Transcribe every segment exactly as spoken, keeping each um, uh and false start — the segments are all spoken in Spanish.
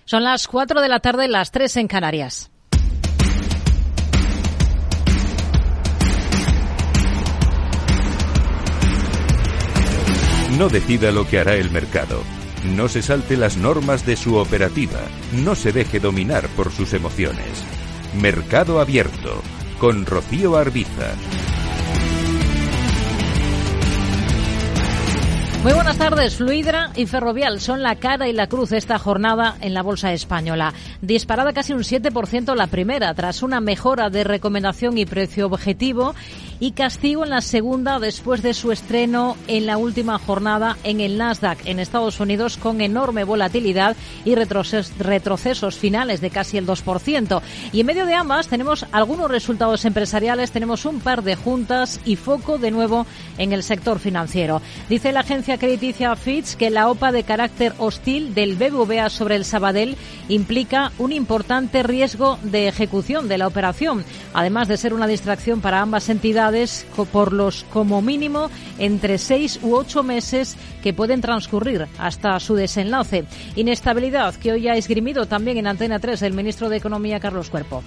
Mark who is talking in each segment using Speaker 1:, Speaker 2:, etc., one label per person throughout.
Speaker 1: Son las cuatro de la tarde, las tres en Canarias.
Speaker 2: No decida lo que hará el mercado. No se salte las normas de su operativa. No se deje dominar por sus emociones. Mercado Abierto, con Rocío Arbiza.
Speaker 1: Muy buenas tardes. Fluidra y Ferrovial son la cara y la cruz esta jornada en la bolsa española. Disparada casi un siete por ciento la primera, tras una mejora de recomendación y precio objetivo, y castigo en la segunda después de su estreno en la última jornada en el Nasdaq en Estados Unidos, con enorme volatilidad y retroces- retrocesos finales de casi el dos por ciento. Y en medio de ambas tenemos algunos resultados empresariales, tenemos un par de juntas y foco de nuevo en el sector financiero. Dice la agencia crediticia Fitch que la O P A de carácter hostil del B B V A sobre el Sabadell implica un importante riesgo de ejecución de la operación, además de ser una distracción para ambas entidades por los como mínimo entre seis u ocho meses que pueden transcurrir hasta su desenlace. Inestabilidad que hoy ha esgrimido también en Antena tres el ministro de Economía, Carlos Cuerpo.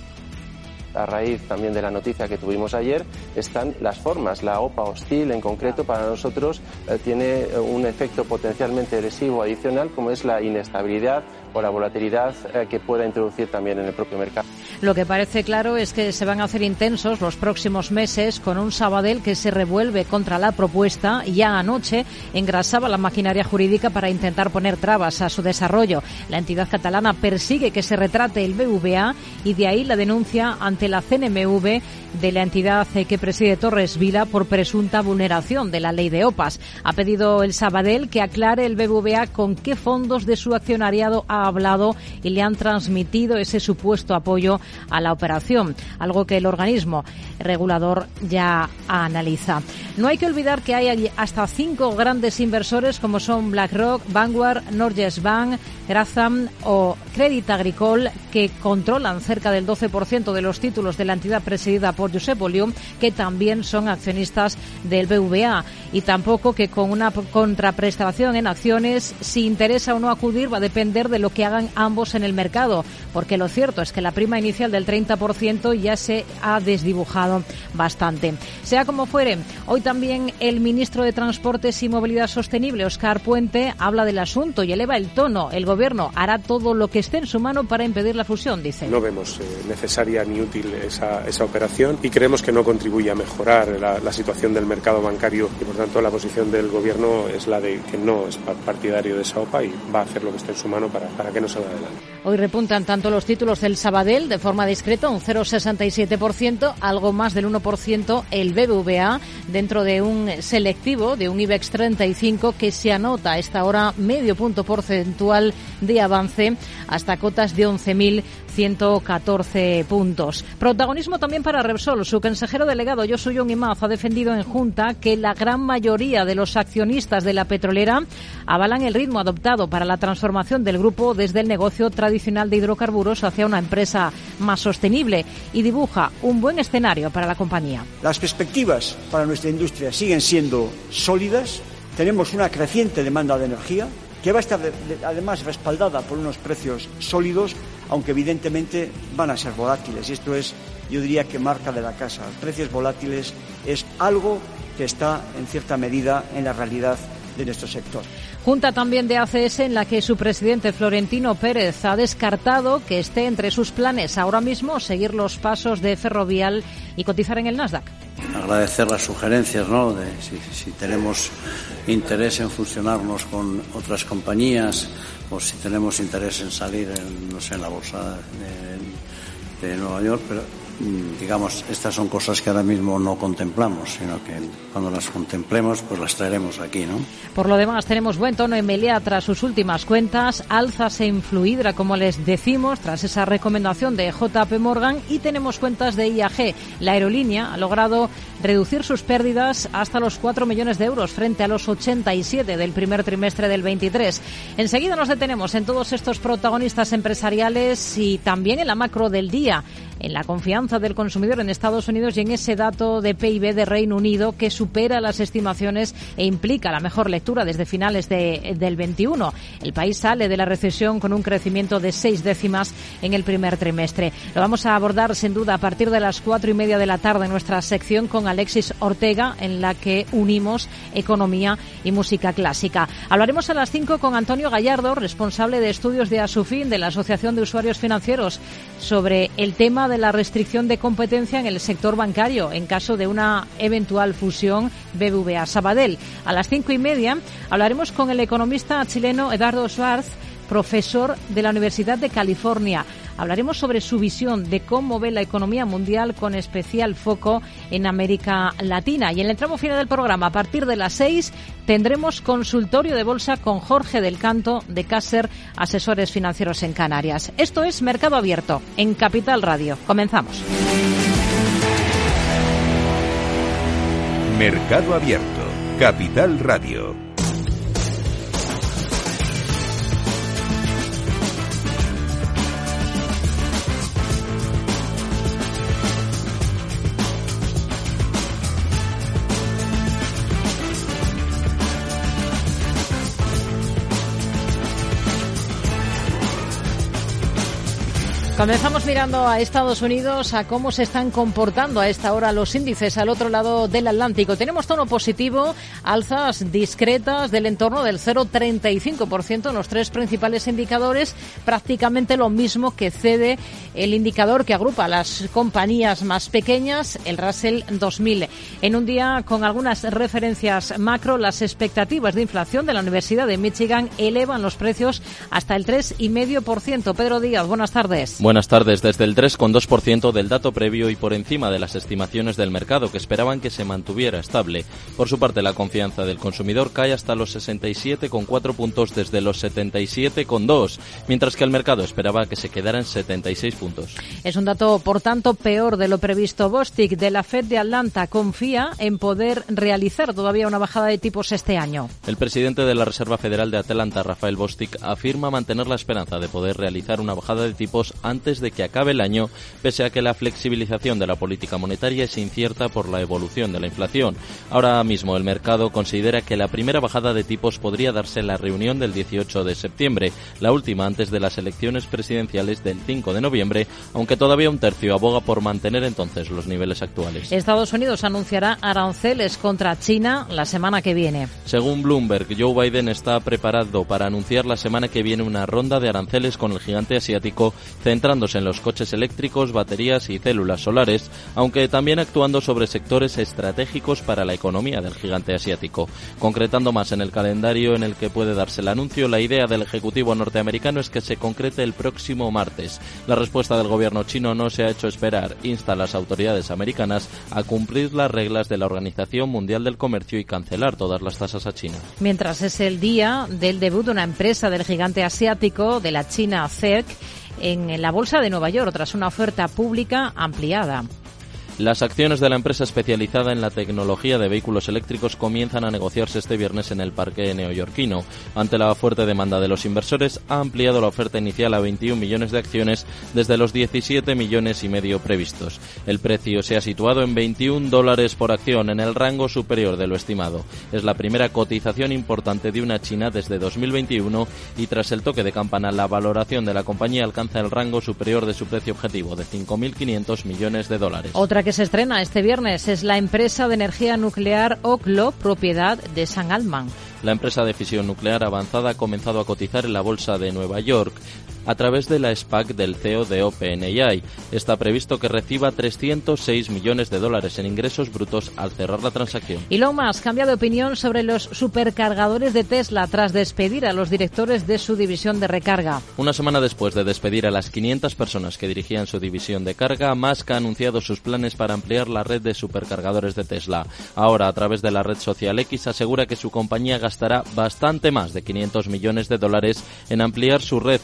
Speaker 3: A raíz también de la noticia que tuvimos ayer, están las formas. La O P A hostil, en concreto, para nosotros eh, tiene un efecto potencialmente lesivo adicional, como es la inestabilidad o la volatilidad eh, que pueda introducir también en el propio mercado.
Speaker 1: Lo que parece claro es que se van a hacer intensos los próximos meses con un Sabadell que se revuelve contra la propuesta. Ya anoche engrasaba la maquinaria jurídica para intentar poner trabas a su desarrollo. La entidad catalana persigue que se retrate el B B V A y de ahí la denuncia ante la C N M V de la entidad que preside Torres Vila por presunta vulneración de la ley de O P As. Ha pedido el Sabadell que aclare el B B V A con qué fondos de su accionariado ha hablado y le han transmitido ese supuesto apoyo a la operación, algo que el organismo regulador ya analiza. No hay que olvidar que hay hasta cinco grandes inversores como son BlackRock, Vanguard, Norges Bank, Gratham o Crédit Agricole, que controlan cerca del doce por ciento de los títulos de la entidad presidida por Josep Olium, que también son accionistas del B B V A, y tampoco que con una contraprestación en acciones, si interesa o no acudir va a depender de lo que hagan ambos en el mercado, porque lo cierto es que la prima inicial del treinta por ciento ya se ha desdibujado bastante. Sea como fuere, hoy también el ministro de Transportes y Movilidad Sostenible, Óscar Puente, habla del asunto y eleva el tono. El gobierno hará todo lo que esté en su mano para impedir la fusión, dice.
Speaker 4: No vemos eh, necesaria ni útil esa, esa operación y creemos que no contribuye a mejorar la, la situación del mercado bancario, y por tanto la posición del gobierno es la de que no es partidario de esa O P A y va a hacer lo que esté en su mano para, para que no salga adelante.
Speaker 1: Hoy repuntan tanto los títulos del Sabadell de forma discreta, un cero coma sesenta y siete por ciento, algo más del uno por ciento el B B V A, dentro de un selectivo de un IBEX treinta y cinco que se anota a esta hora medio punto porcentual de avance hasta cotas de once mil ciento catorce puntos. Protagonismo también para Repsol. Su consejero delegado, Josu Jon Imaz, ha defendido en Junta que la gran mayoría de los accionistas de la petrolera avalan el ritmo adoptado para la transformación del grupo desde el negocio tradicional de hidrocarburos hacia una empresa más sostenible, y dibuja un buen escenario para la compañía.
Speaker 5: Las perspectivas para nuestra industria siguen siendo sólidas. Tenemos una creciente demanda de energía que va a estar además respaldada por unos precios sólidos, aunque evidentemente van a ser volátiles. Y esto es, yo diría, que marca de la casa. Precios volátiles es algo que está, en cierta medida, en la realidad de nuestro sector.
Speaker 1: Junta también de A C S en la que su presidente Florentino Pérez ha descartado que esté entre sus planes ahora mismo seguir los pasos de Ferrovial y cotizar en el Nasdaq.
Speaker 6: Agradecer las sugerencias, ¿no?, de si, si tenemos interés en fusionarnos con otras compañías o si tenemos interés en salir en, no sé, en la bolsa de, de Nueva York, pero digamos, estas son cosas que ahora mismo no contemplamos, sino que cuando las contemplemos, pues las traeremos aquí, ¿no?
Speaker 1: Por lo demás, tenemos buen tono en Meliá tras sus últimas cuentas, alzas en Fluidra, como les decimos, tras esa recomendación de J P Morgan, y tenemos cuentas de I A G. La aerolínea ha logrado reducir sus pérdidas hasta los cuatro millones de euros frente a los ochenta y siete del primer trimestre del veintitrés. Enseguida nos detenemos en todos estos protagonistas empresariales y también en la macro del día, en la confianza confianza del consumidor en Estados Unidos y en ese dato de P I B de Reino Unido que supera las estimaciones e implica la mejor lectura desde finales de, del veintiuno. El país sale de la recesión con un crecimiento de seis décimas en el primer trimestre. Lo vamos a abordar sin duda a partir de las cuatro y media de la tarde en nuestra sección con Alexis Ortega, en la que unimos economía y música clásica. Hablaremos a las cinco con Antonio Gallardo, responsable de estudios de Asufin, de la Asociación de Usuarios Financieros, sobre el tema de la restricción de competencia en el sector bancario en caso de una eventual fusión B B V A-Sabadell. A las cinco y media hablaremos con el economista chileno Eduardo Schwartz, profesor de la Universidad de California. Hablaremos sobre su visión de cómo ve la economía mundial con especial foco en América Latina. Y en el tramo final del programa, a partir de las seis, tendremos consultorio de bolsa con Jorge del Canto de Caser, asesores financieros en Canarias. Esto es Mercado Abierto en Capital Radio. Comenzamos.
Speaker 2: Mercado Abierto, Capital Radio.
Speaker 1: Comenzamos mirando a Estados Unidos, a cómo se están comportando a esta hora los índices al otro lado del Atlántico. Tenemos tono positivo, alzas discretas del entorno del cero coma treinta y cinco por ciento en los tres principales indicadores, prácticamente lo mismo que cede el indicador que agrupa a las compañías más pequeñas, el Russell dos mil. En un día con algunas referencias macro, las expectativas de inflación de la Universidad de Michigan elevan los precios hasta el tres coma cinco por ciento. Pedro Díaz, buenas tardes.
Speaker 7: Buenas tardes. Desde el tres coma dos por ciento del dato previo y por encima de las estimaciones del mercado, que esperaban que se mantuviera estable. Por su parte, la confianza del consumidor cae hasta los sesenta y siete coma cuatro puntos desde los setenta y siete coma dos, mientras que el mercado esperaba que se quedara en setenta y seis puntos.
Speaker 1: Es un dato, por tanto, peor de lo previsto. Bostic, de la Fed de Atlanta, confía en poder realizar todavía una bajada de tipos este año.
Speaker 7: El presidente de la Reserva Federal de Atlanta, Rafael Bostic, afirma mantener la esperanza de poder realizar una bajada de tipos antes de que acabe el año, pese a que la flexibilización de la política monetaria es incierta por la evolución de la inflación. Ahora mismo el mercado considera que la primera bajada de tipos podría darse en la reunión del dieciocho de septiembre, la última antes de las elecciones presidenciales del cinco de noviembre, aunque todavía un tercio aboga por mantener entonces los niveles actuales.
Speaker 1: Estados Unidos anunciará aranceles contra China la semana que viene.
Speaker 7: Según Bloomberg, Joe Biden está preparado para anunciar la semana que viene una ronda de aranceles con el gigante asiático, centrándose en los coches eléctricos, baterías y células solares, aunque también actuando sobre sectores estratégicos para la economía del gigante asiático. Concretando más en el calendario en el que puede darse el anuncio, la idea del ejecutivo norteamericano es que se concrete el próximo martes. La respuesta del gobierno chino no se ha hecho esperar. Insta a las autoridades americanas a cumplir las reglas de la Organización Mundial del Comercio y cancelar todas las tasas a China.
Speaker 1: Mientras es el día del debut de una empresa del gigante asiático, de la China C E R C, en la Bolsa de Nueva York, tras una oferta pública ampliada.
Speaker 7: Las acciones de la empresa especializada en la tecnología de vehículos eléctricos comienzan a negociarse este viernes en el parque neoyorquino. Ante la fuerte demanda de los inversores, ha ampliado la oferta inicial a veintiún millones de acciones desde los diecisiete millones y medio previstos. El precio se ha situado en veintiún dólares por acción, en el rango superior de lo estimado. Es la primera cotización importante de una china desde dos mil veintiuno y tras el toque de campana, la valoración de la compañía alcanza el rango superior de su precio objetivo de cinco mil quinientos millones de dólares.
Speaker 1: Otra que se estrena este viernes es la empresa de energía nuclear Oklo, propiedad de Sam Altman.
Speaker 7: La empresa de fisión nuclear avanzada ha comenzado a cotizar en la bolsa de Nueva York a través de la SPAC del C E O de OpenAI. Está previsto que reciba trescientos seis millones de dólares en ingresos brutos al cerrar la transacción.
Speaker 1: Elon Musk cambia de opinión sobre los supercargadores de Tesla tras despedir a los directores de su división de recarga.
Speaker 7: Una semana después de despedir a las quinientas personas que dirigían su división de carga, Musk ha anunciado sus planes para ampliar la red de supercargadores de Tesla. Ahora, a través de la red social X, asegura que su compañía gastará bastante más de quinientos millones de dólares en ampliar su red este año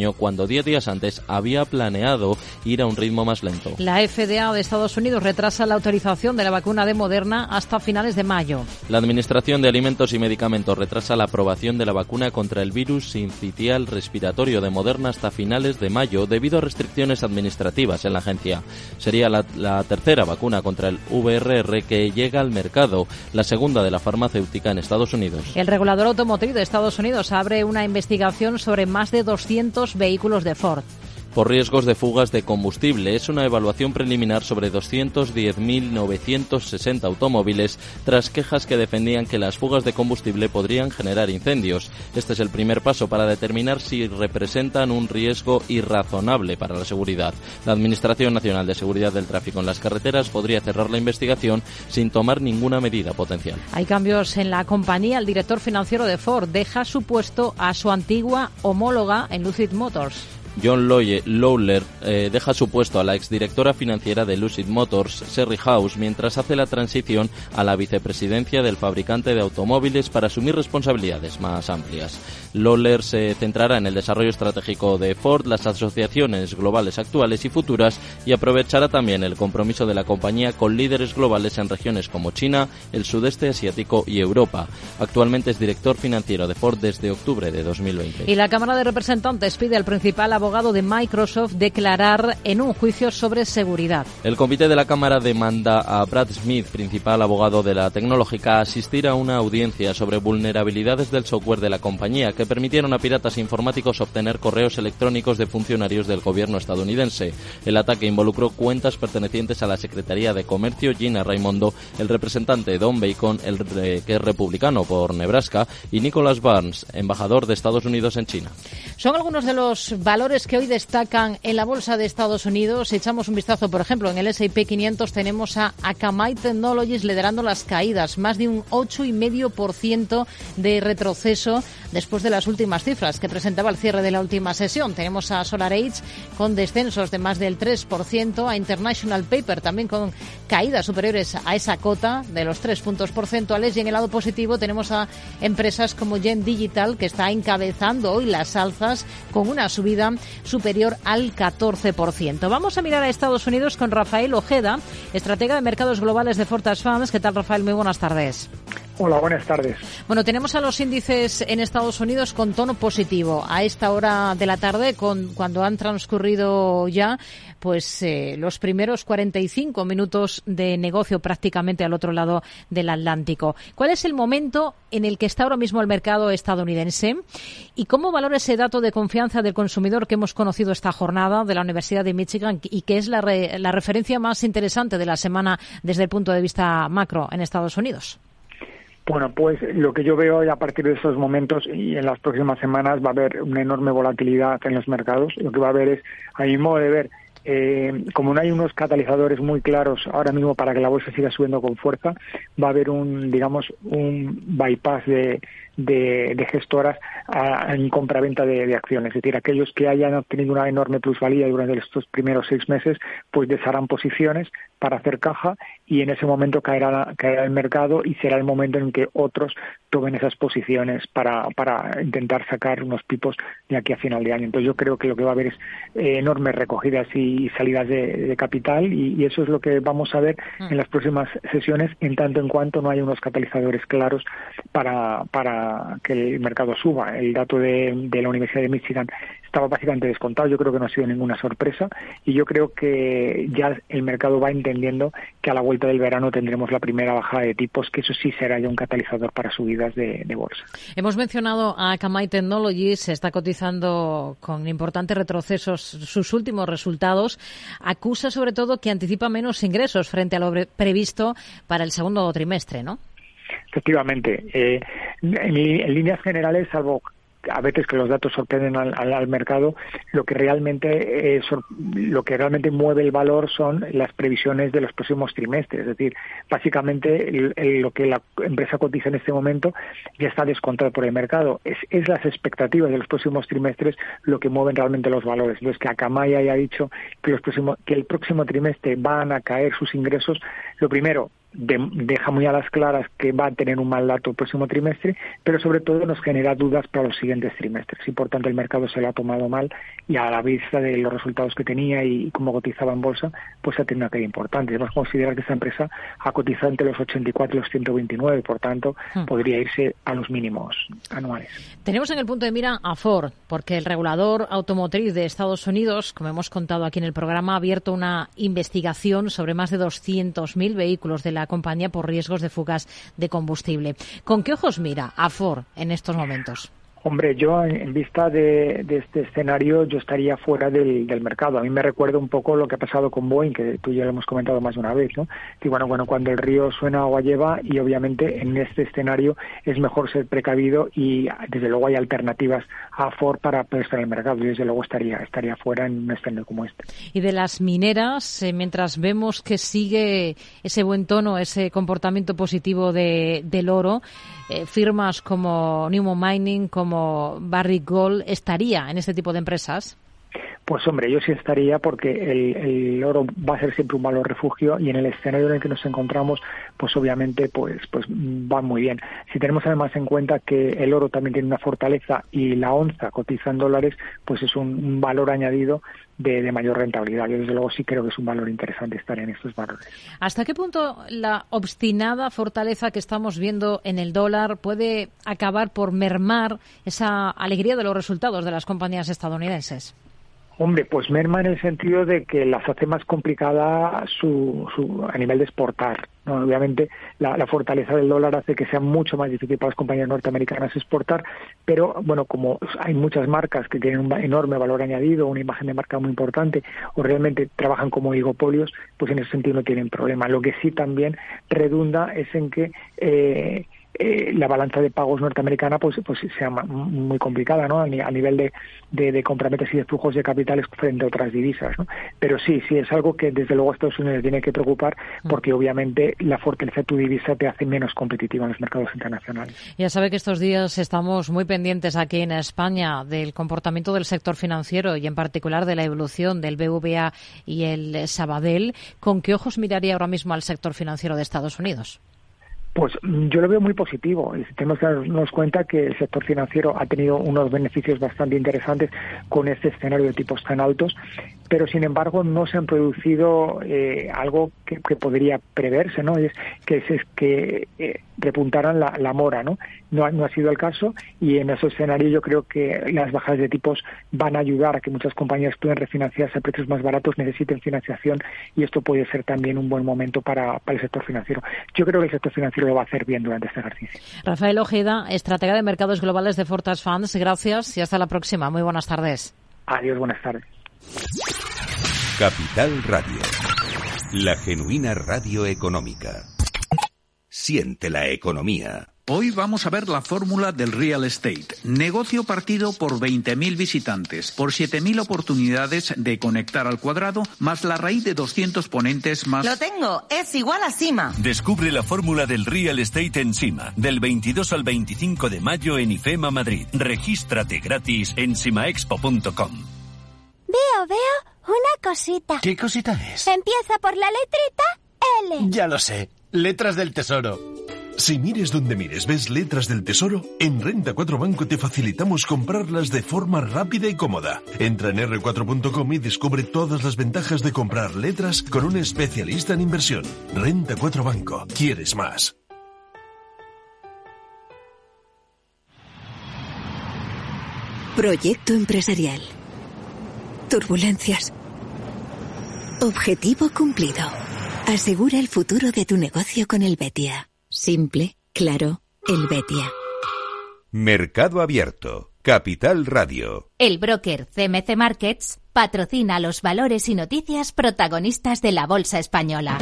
Speaker 7: año, cuando diez días antes había planeado ir a un ritmo más lento.
Speaker 1: La F D A de Estados Unidos retrasa la autorización de la vacuna de Moderna hasta finales de mayo.
Speaker 7: La Administración de Alimentos y Medicamentos retrasa la aprobación de la vacuna contra el virus sincitial respiratorio de Moderna hasta finales de mayo debido a restricciones administrativas en la agencia. Sería la, la tercera vacuna contra el V R R que llega al mercado, la segunda de la farmacéutica en Estados Unidos.
Speaker 1: El regulador automotriz de Estados Unidos abre una investigación sobre más de doscientos vehículos de Ford.
Speaker 7: Por riesgos de fugas de combustible. Es una evaluación preliminar sobre doscientos diez mil novecientos sesenta automóviles tras quejas que defendían que las fugas de combustible podrían generar incendios. Este es el primer paso para determinar si representan un riesgo irrazonable para la seguridad. La Administración Nacional de Seguridad del Tráfico en las Carreteras podría cerrar la investigación sin tomar ninguna medida potencial.
Speaker 1: Hay cambios en la compañía. El director financiero de Ford deja su puesto a su antigua homóloga en Lucid Motors.
Speaker 7: John Lawler eh, deja su puesto a la exdirectora financiera de Lucid Motors, Sherry House, mientras hace la transición a la vicepresidencia del fabricante de automóviles para asumir responsabilidades más amplias. Lawler se centrará en el desarrollo estratégico de Ford, las asociaciones globales actuales y futuras y aprovechará también el compromiso de la compañía con líderes globales en regiones como China, el sudeste asiático y Europa. Actualmente es director financiero de Ford desde octubre de dos mil veinte.
Speaker 1: Y la Cámara de Representantes pide al principal abogado de Microsoft declarar en un juicio sobre seguridad.
Speaker 7: El comité de la Cámara demanda a Brad Smith, principal abogado de la tecnológica, a asistir a una audiencia sobre vulnerabilidades del software de la compañía que permitieron a piratas informáticos obtener correos electrónicos de funcionarios del gobierno estadounidense. El ataque involucró cuentas pertenecientes a la Secretaría de Comercio, Gina Raimondo, el representante Don Bacon, el re, que es republicano por Nebraska, y Nicholas Burns, embajador de Estados Unidos en China.
Speaker 1: Son algunos de los valores que hoy destacan en la bolsa de Estados Unidos. Si echamos un vistazo, por ejemplo, en el ese y pe quinientos tenemos a Akamai Technologies liderando las caídas, más de un ocho coma cinco por ciento de retroceso después de las últimas cifras que presentaba al cierre de la última sesión. Tenemos a SolarEdge con descensos de más del tres por ciento, a International Paper también con caídas superiores a esa cota de los tres puntos porcentuales, y en el lado positivo tenemos a empresas como Gen Digital, que está encabezando hoy las alzas con una subida superior al catorce por ciento. Vamos a mirar a Estados Unidos con Rafael Ojeda, estratega de mercados globales de Fortas Funds. ¿Qué tal, Rafael? Muy buenas tardes.
Speaker 8: Hola, buenas tardes.
Speaker 1: Bueno, tenemos a los índices en Estados Unidos con tono positivo a esta hora de la tarde, con, cuando han transcurrido ya pues eh, los primeros cuarenta y cinco minutos de negocio prácticamente al otro lado del Atlántico. ¿Cuál es el momento en el que está ahora mismo el mercado estadounidense? ¿Y cómo valora ese dato de confianza del consumidor que hemos conocido esta jornada de la Universidad de Michigan y que es la, re, la referencia más interesante de la semana desde el punto de vista macro en Estados Unidos?
Speaker 8: Bueno, pues lo que yo veo a partir de estos momentos y en las próximas semanas va a haber una enorme volatilidad en los mercados. Lo que va a haber es, a mi modo de ver, eh, como no hay unos catalizadores muy claros ahora mismo para que la bolsa siga subiendo con fuerza, va a haber un, digamos, un bypass de, de, de gestoras a, en compraventa de, de acciones. Es decir, aquellos que hayan obtenido una enorme plusvalía durante estos primeros seis meses, pues desharán posiciones para hacer caja y en ese momento caerá, caerá el mercado y será el momento en que otros tomen esas posiciones para, para intentar sacar unos pipos de aquí a final de año. Entonces yo creo que lo que va a haber es eh, enormes recogidas y salidas de, de capital y, y eso es lo que vamos a ver en las próximas sesiones, en tanto en cuanto no haya unos catalizadores claros para, para que el mercado suba. El dato de, de la Universidad de Michigan estaba básicamente descontado, yo creo que no ha sido ninguna sorpresa y yo creo que ya el mercado va entendiendo que a la vuelta del verano tendremos la primera bajada de tipos, que eso sí será ya un catalizador para subidas de, de bolsa.
Speaker 1: Hemos mencionado a Akamai Technologies, se está cotizando con importantes retrocesos sus últimos resultados, acusa sobre todo que anticipa menos ingresos frente a lo previsto para el segundo trimestre, ¿no?
Speaker 8: Efectivamente, eh, en, en líneas generales, salvo a veces que los datos sorprenden al, al, al mercado, lo que realmente eh, sor, lo que realmente mueve el valor son las previsiones de los próximos trimestres. Es decir, básicamente el, el, lo que la empresa cotiza en este momento ya está descontado por el mercado. Es, es las expectativas de los próximos trimestres lo que mueven realmente los valores. Entonces, que Akamai haya dicho que los próximos, que el próximo trimestre van a caer sus ingresos, lo primero, de, deja muy a las claras que va a tener un mal dato el próximo trimestre, pero sobre todo nos genera dudas para los siguientes trimestres y por tanto el mercado se lo ha tomado mal y a la vista de los resultados que tenía y cómo cotizaba en bolsa, pues ha tenido una caída importante. Debemos considerar que esta empresa ha cotizado entre los ochenta y cuatro y los ciento veintinueve, por tanto hmm. podría irse a los mínimos anuales.
Speaker 1: Tenemos en el punto de mira a Ford, porque el regulador automotriz de Estados Unidos, como hemos contado aquí en el programa, ha abierto una investigación sobre más de doscientos mil vehículos de la compañía por riesgos de fugas de combustible. ¿Con qué ojos mira a Ford en estos momentos?
Speaker 8: Hombre, yo en vista de, de este escenario yo estaría fuera del, del mercado. A mí me recuerda un poco lo que ha pasado con Boeing, que tú ya lo hemos comentado más de una vez, ¿no? Y bueno, bueno, cuando el río suena agua lleva y obviamente en este escenario es mejor ser precavido y desde luego hay alternativas a Ford para poder estar en el mercado. Y desde luego estaría estaría fuera en un escenario como este.
Speaker 1: Y de las mineras, eh, mientras vemos que sigue ese buen tono, ese comportamiento positivo de, del oro, eh, firmas como Newmont Mining, como Barrick Gold, ¿estaría en este tipo de empresas?
Speaker 8: Pues hombre, yo sí estaría porque el, el oro va a ser siempre un valor refugio y en el escenario en el que nos encontramos, pues obviamente pues pues va muy bien. Si tenemos además en cuenta que el oro también tiene una fortaleza y la onza cotiza en dólares, pues es un, un valor añadido de, de mayor rentabilidad. Yo desde luego sí creo que es un valor interesante estar en estos valores.
Speaker 1: ¿Hasta qué punto la obstinada fortaleza que estamos viendo en el dólar puede acabar por mermar esa alegría de los resultados de las compañías estadounidenses?
Speaker 8: Hombre, pues merma en el sentido de que las hace más complicada su, su, a nivel de exportar, ¿no? Obviamente la, la fortaleza del dólar hace que sea mucho más difícil para las compañías norteamericanas exportar, pero bueno, como hay muchas marcas que tienen un enorme valor añadido, una imagen de marca muy importante, o realmente trabajan como oligopolios, pues en ese sentido no tienen problema. Lo que sí también redunda es en que eh, Eh, la balanza de pagos norteamericana pues pues sea muy complicada, ¿no? A nivel de, de, de comprametes y de flujos de capitales frente a otras divisas, ¿no? Pero sí, sí es algo que desde luego Estados Unidos tiene que preocupar porque obviamente la fortaleza de tu divisa te hace menos competitiva en los mercados internacionales.
Speaker 1: Ya sabe que estos días estamos muy pendientes aquí en España del comportamiento del sector financiero y en particular de la evolución del B B V A y el Sabadell. ¿Con qué ojos miraría ahora mismo al sector financiero de Estados Unidos?
Speaker 8: Pues yo lo veo muy positivo. Tenemos que darnos cuenta que el sector financiero ha tenido unos beneficios bastante interesantes con este escenario de tipos tan altos, pero sin embargo no se han producido eh, algo que, que podría preverse, ¿no? Es que es, es que eh, repuntaran la, la mora, ¿no? No ha, no ha sido el caso y en ese escenario yo creo que las bajadas de tipos van a ayudar a que muchas compañías puedan refinanciarse a precios más baratos, necesiten financiación y esto puede ser también un buen momento para, para el sector financiero. Yo creo que el sector financiero lo va a hacer bien durante este ejercicio.
Speaker 1: Rafael Ojeda, estratega de mercados globales de Fortas Funds, gracias y hasta la próxima. Muy buenas tardes.
Speaker 8: Adiós, buenas tardes.
Speaker 2: Capital Radio, la genuina radio económica. Siente la economía.
Speaker 9: Hoy vamos a ver la fórmula del real estate. Negocio partido por veinte mil visitantes, por siete mil oportunidades de conectar al cuadrado, más la raíz de doscientos ponentes más...
Speaker 10: Lo tengo, es igual a Sima.
Speaker 11: Descubre la fórmula del real estate en Sima, del veintidós al veinticinco de mayo en IFEMA Madrid. Regístrate gratis en simaexpo punto com.
Speaker 12: Veo, veo una cosita.
Speaker 13: ¿Qué cosita es?
Speaker 12: Empieza por la letrita L.
Speaker 13: Ya lo sé, letras del tesoro.
Speaker 14: Si mires donde mires ves letras del tesoro, en Renta cuatro Banco te facilitamos comprarlas de forma rápida y cómoda. Entra en erre cuatro punto com y descubre todas las ventajas de comprar letras con un especialista en inversión. Renta cuatro Banco. ¿Quieres más?
Speaker 15: Proyecto empresarial. Turbulencias. Objetivo cumplido. Asegura el futuro de tu negocio con Helvetia. Simple, claro, Helvetia.
Speaker 2: Mercado Abierto, Capital Radio.
Speaker 16: El broker C M C Markets patrocina los valores y noticias protagonistas de la bolsa española.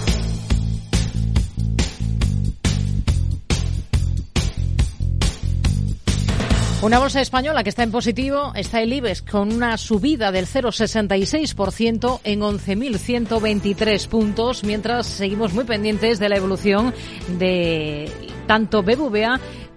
Speaker 1: Una bolsa española que está en positivo, está el IBEX con una subida del cero coma sesenta y seis por ciento en once mil ciento veintitrés puntos, mientras seguimos muy pendientes de la evolución de tanto B B V A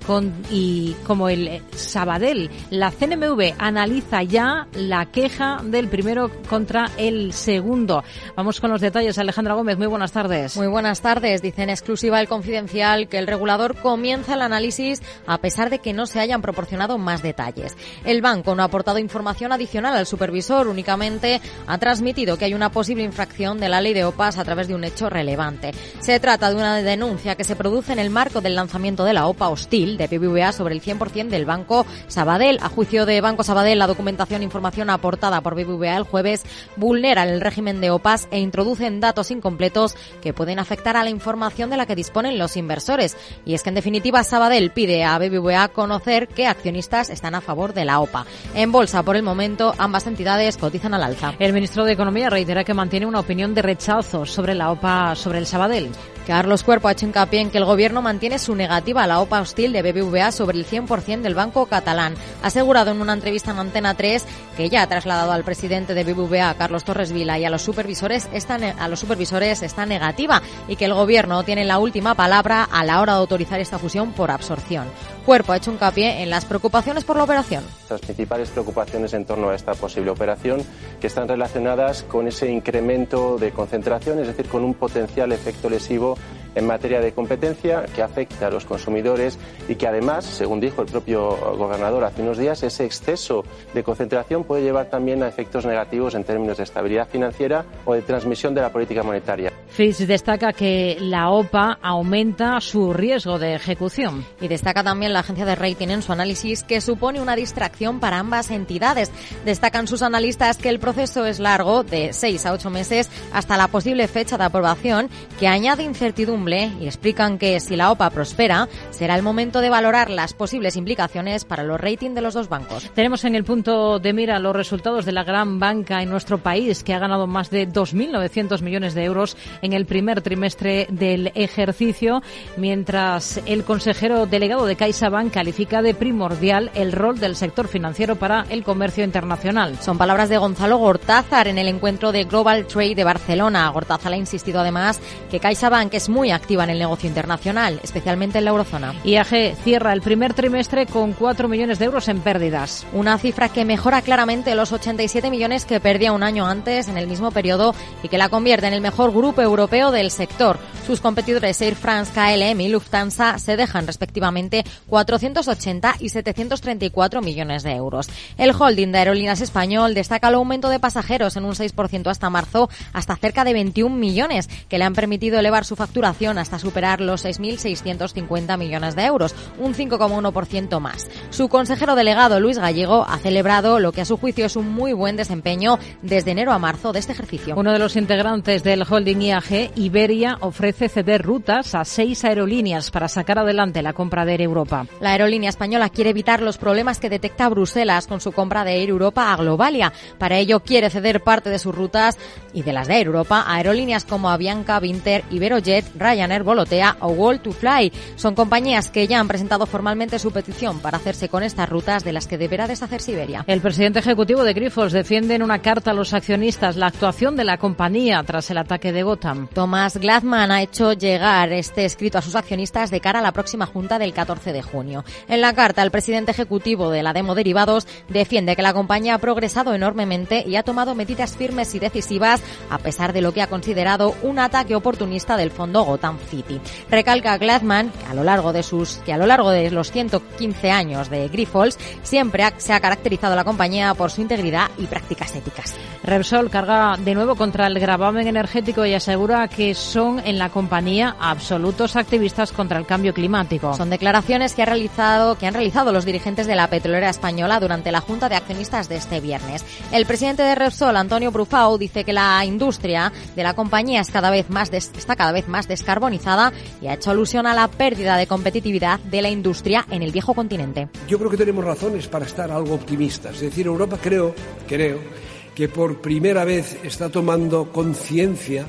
Speaker 1: con, y como el Sabadell. La C N M V analiza ya la queja del primero contra el segundo. Vamos con los detalles. Alejandra Gómez, muy buenas tardes.
Speaker 17: Muy buenas tardes. Dice en exclusiva El Confidencial que el regulador comienza el análisis a pesar de que no se hayan proporcionado más detalles. El banco no ha aportado información adicional al supervisor, únicamente ha transmitido que hay una posible infracción de la ley de O P As a través de un hecho relevante. Se trata de una denuncia que se produce en el marco del lanzamiento de la O P A hostil de B B V A sobre el cien por ciento del Banco Sabadell. A juicio de Banco Sabadell, la documentación e información aportada por B B V A el jueves vulneran el régimen de O P As e introducen datos incompletos que pueden afectar a la información de la que disponen los inversores. Y es que, en definitiva, Sabadell pide a B B V A conocer qué accionistas están a favor de la O P A. En bolsa, por el momento, ambas entidades cotizan al alza.
Speaker 1: El ministro de Economía reitera que mantiene una opinión de rechazo sobre la O P A, sobre el Sabadell.
Speaker 17: Carlos Cuerpo ha hecho hincapié en que el Gobierno mantiene su negativa a la O P A hostil de B B V A sobre el cien por ciento del banco catalán. Ha asegurado en una entrevista en Antena tres que ya ha trasladado al presidente de B B V A, Carlos Torres Vila, y a los supervisores esta, a los supervisores esta negativa y que el Gobierno tiene la última palabra a la hora de autorizar esta fusión por absorción. Cuerpo ha hecho hincapié en las preocupaciones por la operación.
Speaker 3: Las principales preocupaciones en torno a esta posible operación que están relacionadas con ese incremento de concentración, es decir, con un potencial efecto lesivo en materia de competencia que afecta a los consumidores y que además, según dijo el propio gobernador hace unos días, ese exceso de concentración puede llevar también a efectos negativos en términos de estabilidad financiera o de transmisión de la política monetaria.
Speaker 1: Fitch destaca que la O P A aumenta su riesgo de ejecución.
Speaker 17: Y destaca también la agencia de rating en su análisis que supone una distracción para ambas entidades. Destacan sus analistas que el proceso es largo, de seis a ocho meses, hasta la posible fecha de aprobación, que añade incertidumbre, y explican que si la O P A prospera, será el momento de valorar las posibles implicaciones para los ratings de los dos bancos.
Speaker 1: Tenemos en el punto de mira los resultados de la gran banca en nuestro país, que ha ganado más de dos mil novecientos millones de euros en el primer trimestre del ejercicio, mientras el consejero delegado de CaixaBank califica de primordial el rol del sector financiero para el comercio internacional.
Speaker 17: Son palabras de Gonzalo Gortázar en el encuentro de Global Trade de Barcelona. Gortázar ha insistido además que CaixaBank es muy activa en el negocio internacional, especialmente en la eurozona.
Speaker 1: I A G cierra el primer trimestre con cuatro millones de euros en pérdidas.
Speaker 17: Una cifra que mejora claramente los ochenta y siete millones que perdía un año antes en el mismo periodo y que la convierte en el mejor grupo europeo del sector. Sus competidores Air France, K L M y Lufthansa se dejan respectivamente cuatrocientos ochenta y setecientos treinta y cuatro millones de euros. El holding de Aerolíneas Español destaca el aumento de pasajeros en un seis por ciento hasta marzo, hasta cerca de veintiún millones, que le han permitido elevar su facturación hasta superar los seis mil seiscientos cincuenta millones de euros, un cinco coma uno por ciento más. Su consejero delegado, Luis Gallego, ha celebrado lo que a su juicio es un muy buen desempeño desde enero a marzo de este ejercicio.
Speaker 1: Uno de los integrantes del holding I A G, Iberia, ofrece ceder rutas a seis aerolíneas para sacar adelante la compra de Air Europa.
Speaker 17: La aerolínea española quiere evitar los problemas que detecta Bruselas con su compra de Air Europa a Globalia. Para ello quiere ceder parte de sus rutas y de las de Air Europa a aerolíneas como Avianca, Vinter, Iberojet, Ryanair, Volotea o World to Fly. Son compañías que ya han presentado formalmente su petición para hacerse con estas rutas de las que deberá deshacerse Iberia.
Speaker 1: El presidente ejecutivo de Grifols defiende en una carta a los accionistas la actuación de la compañía tras el ataque de Gotham.
Speaker 17: Thomas Gladman ha hecho llegar este escrito a sus accionistas de cara a la próxima junta del catorce de junio. En la carta, el presidente ejecutivo de la Demo Derivados defiende que la compañía ha progresado enormemente y ha tomado medidas firmes y decisivas a pesar de lo que ha considerado un ataque oportunista del fondo Gotham City. Recalca Gladman que a lo largo de sus que a lo largo de los ciento quince años de Grifols siempre ha, se ha caracterizado la compañía por su integridad y prácticas éticas.
Speaker 1: Repsol carga de nuevo contra el gravamen energético y asegura que son en la compañía absolutos activistas contra el cambio climático.
Speaker 17: Son declaraciones que ha realizado que han realizado los dirigentes de la petrolera española durante la Junta de Accionistas de este viernes. El presidente de Repsol, Antonio Brufau, dice que la industria de la compañía es cada vez más des, está cada vez más descarbonizada y ha hecho alusión a la pérdida de competitividad de la industria en el viejo continente.
Speaker 18: Yo creo que tenemos razones para estar algo optimistas. Es decir, Europa creo, creo que por primera vez está tomando conciencia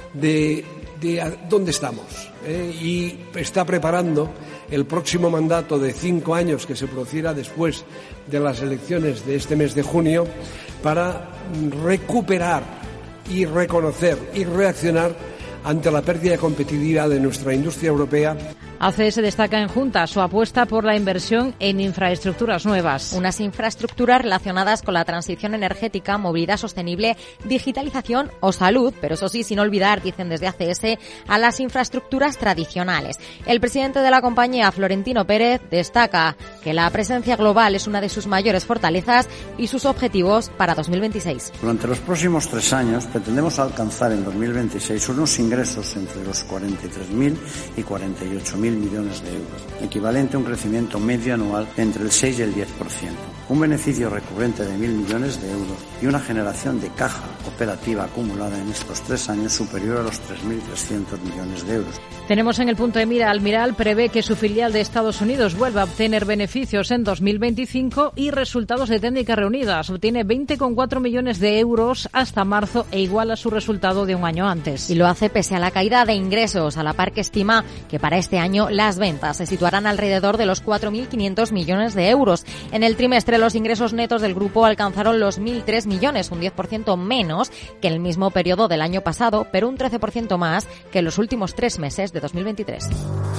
Speaker 18: de, de dónde estamos ¿eh? y está preparando el próximo mandato de cinco años que se producirá después de las elecciones de este mes de junio para recuperar y reconocer y reaccionar ante la pérdida de competitividad de nuestra industria europea.
Speaker 1: A C S destaca en Junta su apuesta por la inversión en infraestructuras nuevas.
Speaker 17: Unas infraestructuras relacionadas con la transición energética, movilidad sostenible, digitalización o salud, pero eso sí, sin olvidar, dicen desde A C S, a las infraestructuras tradicionales. El presidente de la compañía, Florentino Pérez, destaca que la presencia global es una de sus mayores fortalezas y sus objetivos para dos mil veintiséis.
Speaker 6: Durante los próximos tres años pretendemos alcanzar en dos mil veintiséis unos ingresos entre los cuarenta y tres mil y cuarenta y ocho mil millones de euros, equivalente a un crecimiento medio anual entre el seis y el diez por ciento, un beneficio recurrente de mil millones de euros y una generación de caja operativa acumulada en estos tres años superior a los tres mil trescientos millones de euros.
Speaker 1: Tenemos en el punto de mira, Almiral prevé que su filial de Estados Unidos vuelva a obtener beneficios en dos mil veinticinco y resultados de técnicas reunidas. Obtiene veinte coma cuatro millones de euros hasta marzo e iguala su resultado de un año antes.
Speaker 17: Y lo hace pese a la caída de ingresos, a la par que estima que para este año las ventas se situarán alrededor de los cuatro mil quinientos millones de euros. En el trimestre los ingresos netos del grupo alcanzaron los mil tres millones, un diez por ciento menos que en el mismo periodo del año pasado, pero un trece por ciento más que en los últimos tres meses de dos mil veintitrés.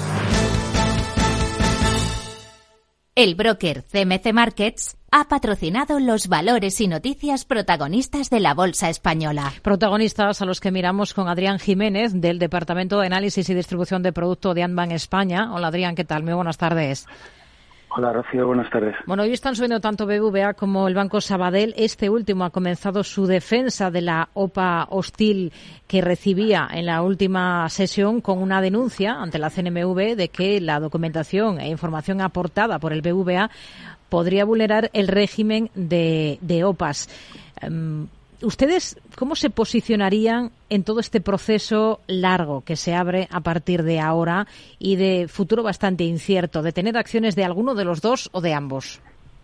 Speaker 16: El broker C M C Markets ha patrocinado los valores y noticias protagonistas de la Bolsa Española.
Speaker 1: Protagonistas a los que miramos con Adrián Jiménez, del Departamento de Análisis y Distribución de Producto de Anban España. Hola Adrián, ¿qué tal? Muy buenas tardes.
Speaker 19: Hola Rocío, buenas tardes.
Speaker 1: Bueno, hoy están subiendo tanto B B V A como el Banco Sabadell. Este último ha comenzado su defensa de la O P A hostil que recibía en la última sesión con una denuncia ante la C N M V de que la documentación e información aportada por el B B V A podría vulnerar el régimen de, de O P As. Um, ¿Ustedes cómo se posicionarían en todo este proceso largo que se abre a partir de ahora y de futuro bastante incierto, de tener acciones de alguno de los dos o de ambos?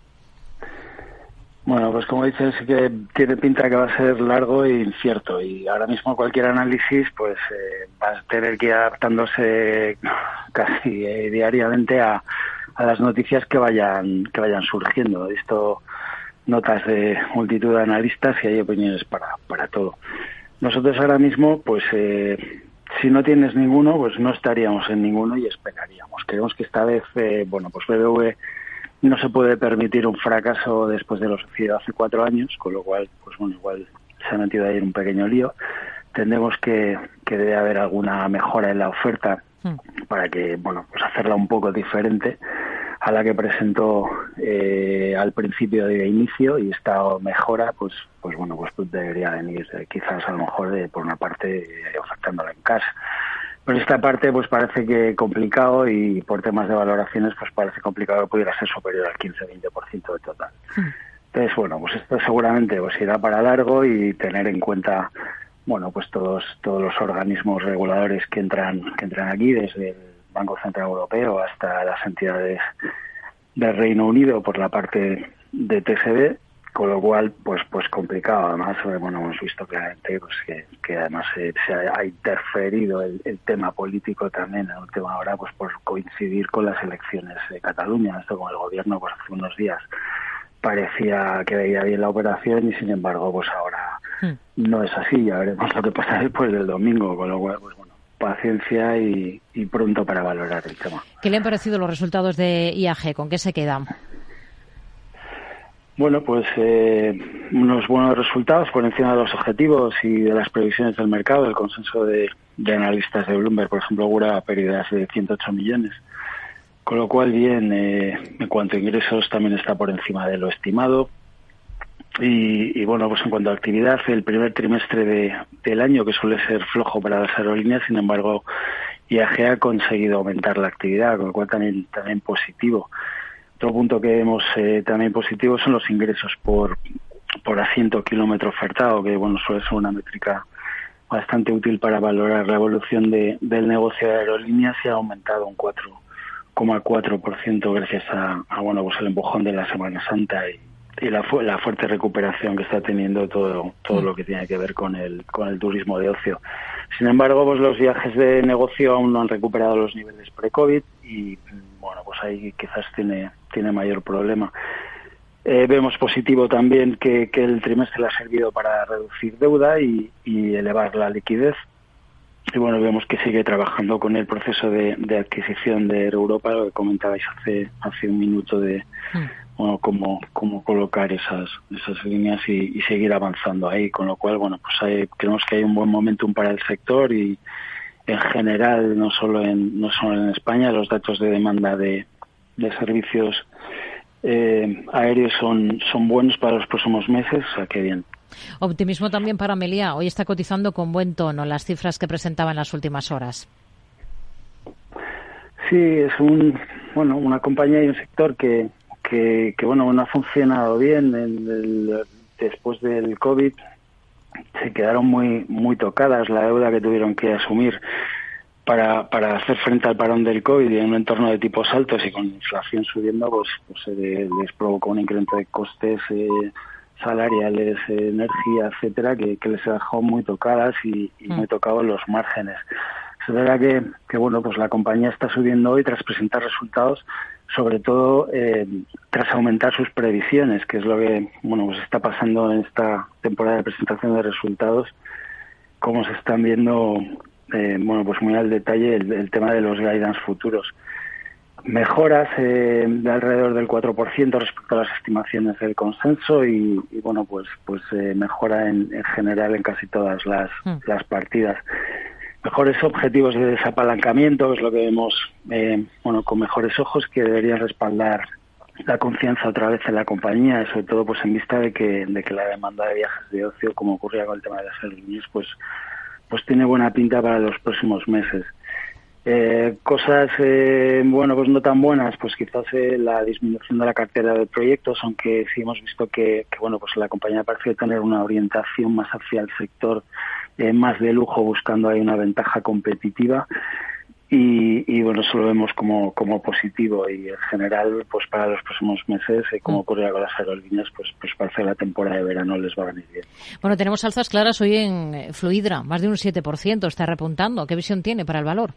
Speaker 19: Bueno, pues como dices, que tiene pinta que va a ser largo e incierto, y ahora mismo cualquier análisis pues eh, va a tener que ir adaptándose casi eh, diariamente a, a las noticias que vayan que vayan surgiendo. Esto notas de multitud de analistas y hay opiniones para, para todo. Nosotros ahora mismo, pues eh, si no tienes ninguno, pues no estaríamos en ninguno y esperaríamos. Creemos que esta vez, eh, bueno, pues B B V no se puede permitir un fracaso después de lo sucedido hace cuatro años, con lo cual, pues bueno, igual se ha metido ahí en un pequeño lío. Entendemos que, que debe haber alguna mejora en la oferta para que, bueno, pues hacerla un poco diferente a la que presentó eh, al principio de inicio, y esta mejora pues pues bueno pues debería venir eh, quizás a lo mejor de, por una parte eh, ofertándola en cash, pero esta parte pues parece que complicado, y por temas de valoraciones pues parece complicado que pudiera ser superior al quince a veinte por ciento de total. Entonces bueno, pues esto seguramente pues irá para largo, y tener en cuenta bueno pues todos todos los organismos reguladores que entran que entran aquí, desde el Banco Central Europeo hasta las entidades del Reino Unido por la parte de T S D, con lo cual pues pues complicado. Además, bueno, hemos visto claramente pues que, que además se, se ha interferido el, el tema político también en última hora, pues por coincidir con las elecciones de Cataluña. Esto con el gobierno pues hace unos días parecía que veía bien la operación, y sin embargo pues ahora hmm. no es así. Ya veremos lo que pasa después del domingo, con lo cual pues bueno, paciencia y, y pronto para valorar el tema.
Speaker 1: ¿Qué le han parecido los resultados de I A G? ¿Con qué se quedan?
Speaker 19: Bueno, pues eh, unos buenos resultados por encima de los objetivos y de las previsiones del mercado. El consenso de, de analistas de Bloomberg, por ejemplo, augura pérdidas de ciento ocho millones. Con lo cual, bien, eh, en cuanto a ingresos también está por encima de lo estimado. Y, y bueno, pues en cuanto a actividad, el primer trimestre de, del año, que suele ser flojo para las aerolíneas, sin embargo, I A G ha conseguido aumentar la actividad, con lo cual también, también positivo. Otro punto que vemos eh, también positivo son los ingresos por, por asiento kilómetro ofertado, que bueno, suele ser una métrica bastante útil para valorar la evolución de, del negocio de aerolíneas, y ha aumentado un cuatro coma cuatro por ciento gracias a, a bueno, pues el empujón de la Semana Santa y y la, fu- la fuerte recuperación que está teniendo todo todo lo que tiene que ver con el con el turismo de ocio. Sin embargo, pues los viajes de negocio aún no han recuperado los niveles pre-COVID, y bueno, pues ahí quizás tiene tiene mayor problema. Eh, vemos positivo también que, que el trimestre le ha servido para reducir deuda y, y elevar la liquidez. y bueno, vemos que sigue trabajando con el proceso de, de adquisición de Europa, lo que comentabais hace hace un minuto de mm. bueno, cómo cómo colocar esas esas líneas y, y seguir avanzando ahí, con lo cual bueno, pues hay, creemos que hay un buen momentum para el sector y en general no solo en no solo en España los datos de demanda de, de servicios eh, aéreos son son buenos para los próximos meses, o sea que bien.
Speaker 1: Optimismo también para Meliá. Hoy está cotizando con buen tono las cifras que presentaba en las últimas horas.
Speaker 19: Sí, es un bueno una compañía y un sector que que, que bueno no ha funcionado bien en el, después del COVID. Se quedaron muy muy tocadas la deuda que tuvieron que asumir para para hacer frente al parón del COVID y en un entorno de tipos altos y con inflación subiendo, pues, pues eh, les provocó un incremento de costes eh, salariales, eh, energía, etcétera, que, que les dejó muy tocadas y, y muy tocados los márgenes. Se verá que, que bueno, pues la compañía está subiendo hoy tras presentar resultados, sobre todo eh, tras aumentar sus previsiones, que es lo que bueno pues está pasando en esta temporada de presentación de resultados, como se están viendo eh, bueno pues muy al detalle el, el tema de los guidance futuros. Mejoras eh, de alrededor del cuatro por ciento respecto a las estimaciones del consenso y, y bueno pues pues eh, mejora en, en general en casi todas las, mm. las partidas. Mejores objetivos de desapalancamiento es lo que vemos eh, bueno con mejores ojos, que deberían respaldar la confianza otra vez en la compañía, sobre todo pues en vista de que de que la demanda de viajes de ocio, como ocurría con el tema de las aerolíneas, pues pues tiene buena pinta para los próximos meses. Eh, cosas, eh, bueno, pues no tan buenas, pues quizás eh, la disminución de la cartera de proyectos, aunque sí hemos visto que, que bueno, pues la compañía parece tener una orientación más hacia el sector eh, más de lujo, buscando ahí una ventaja competitiva y, y bueno, eso lo vemos como, como positivo y en general, pues para los próximos meses, eh, como ocurre con las aerolíneas, pues, pues parece que la temporada de verano les va a venir bien.
Speaker 1: Bueno, tenemos alzas claras hoy en Fluidra, más de un siete por ciento, está repuntando. ¿Qué visión tiene para el valor?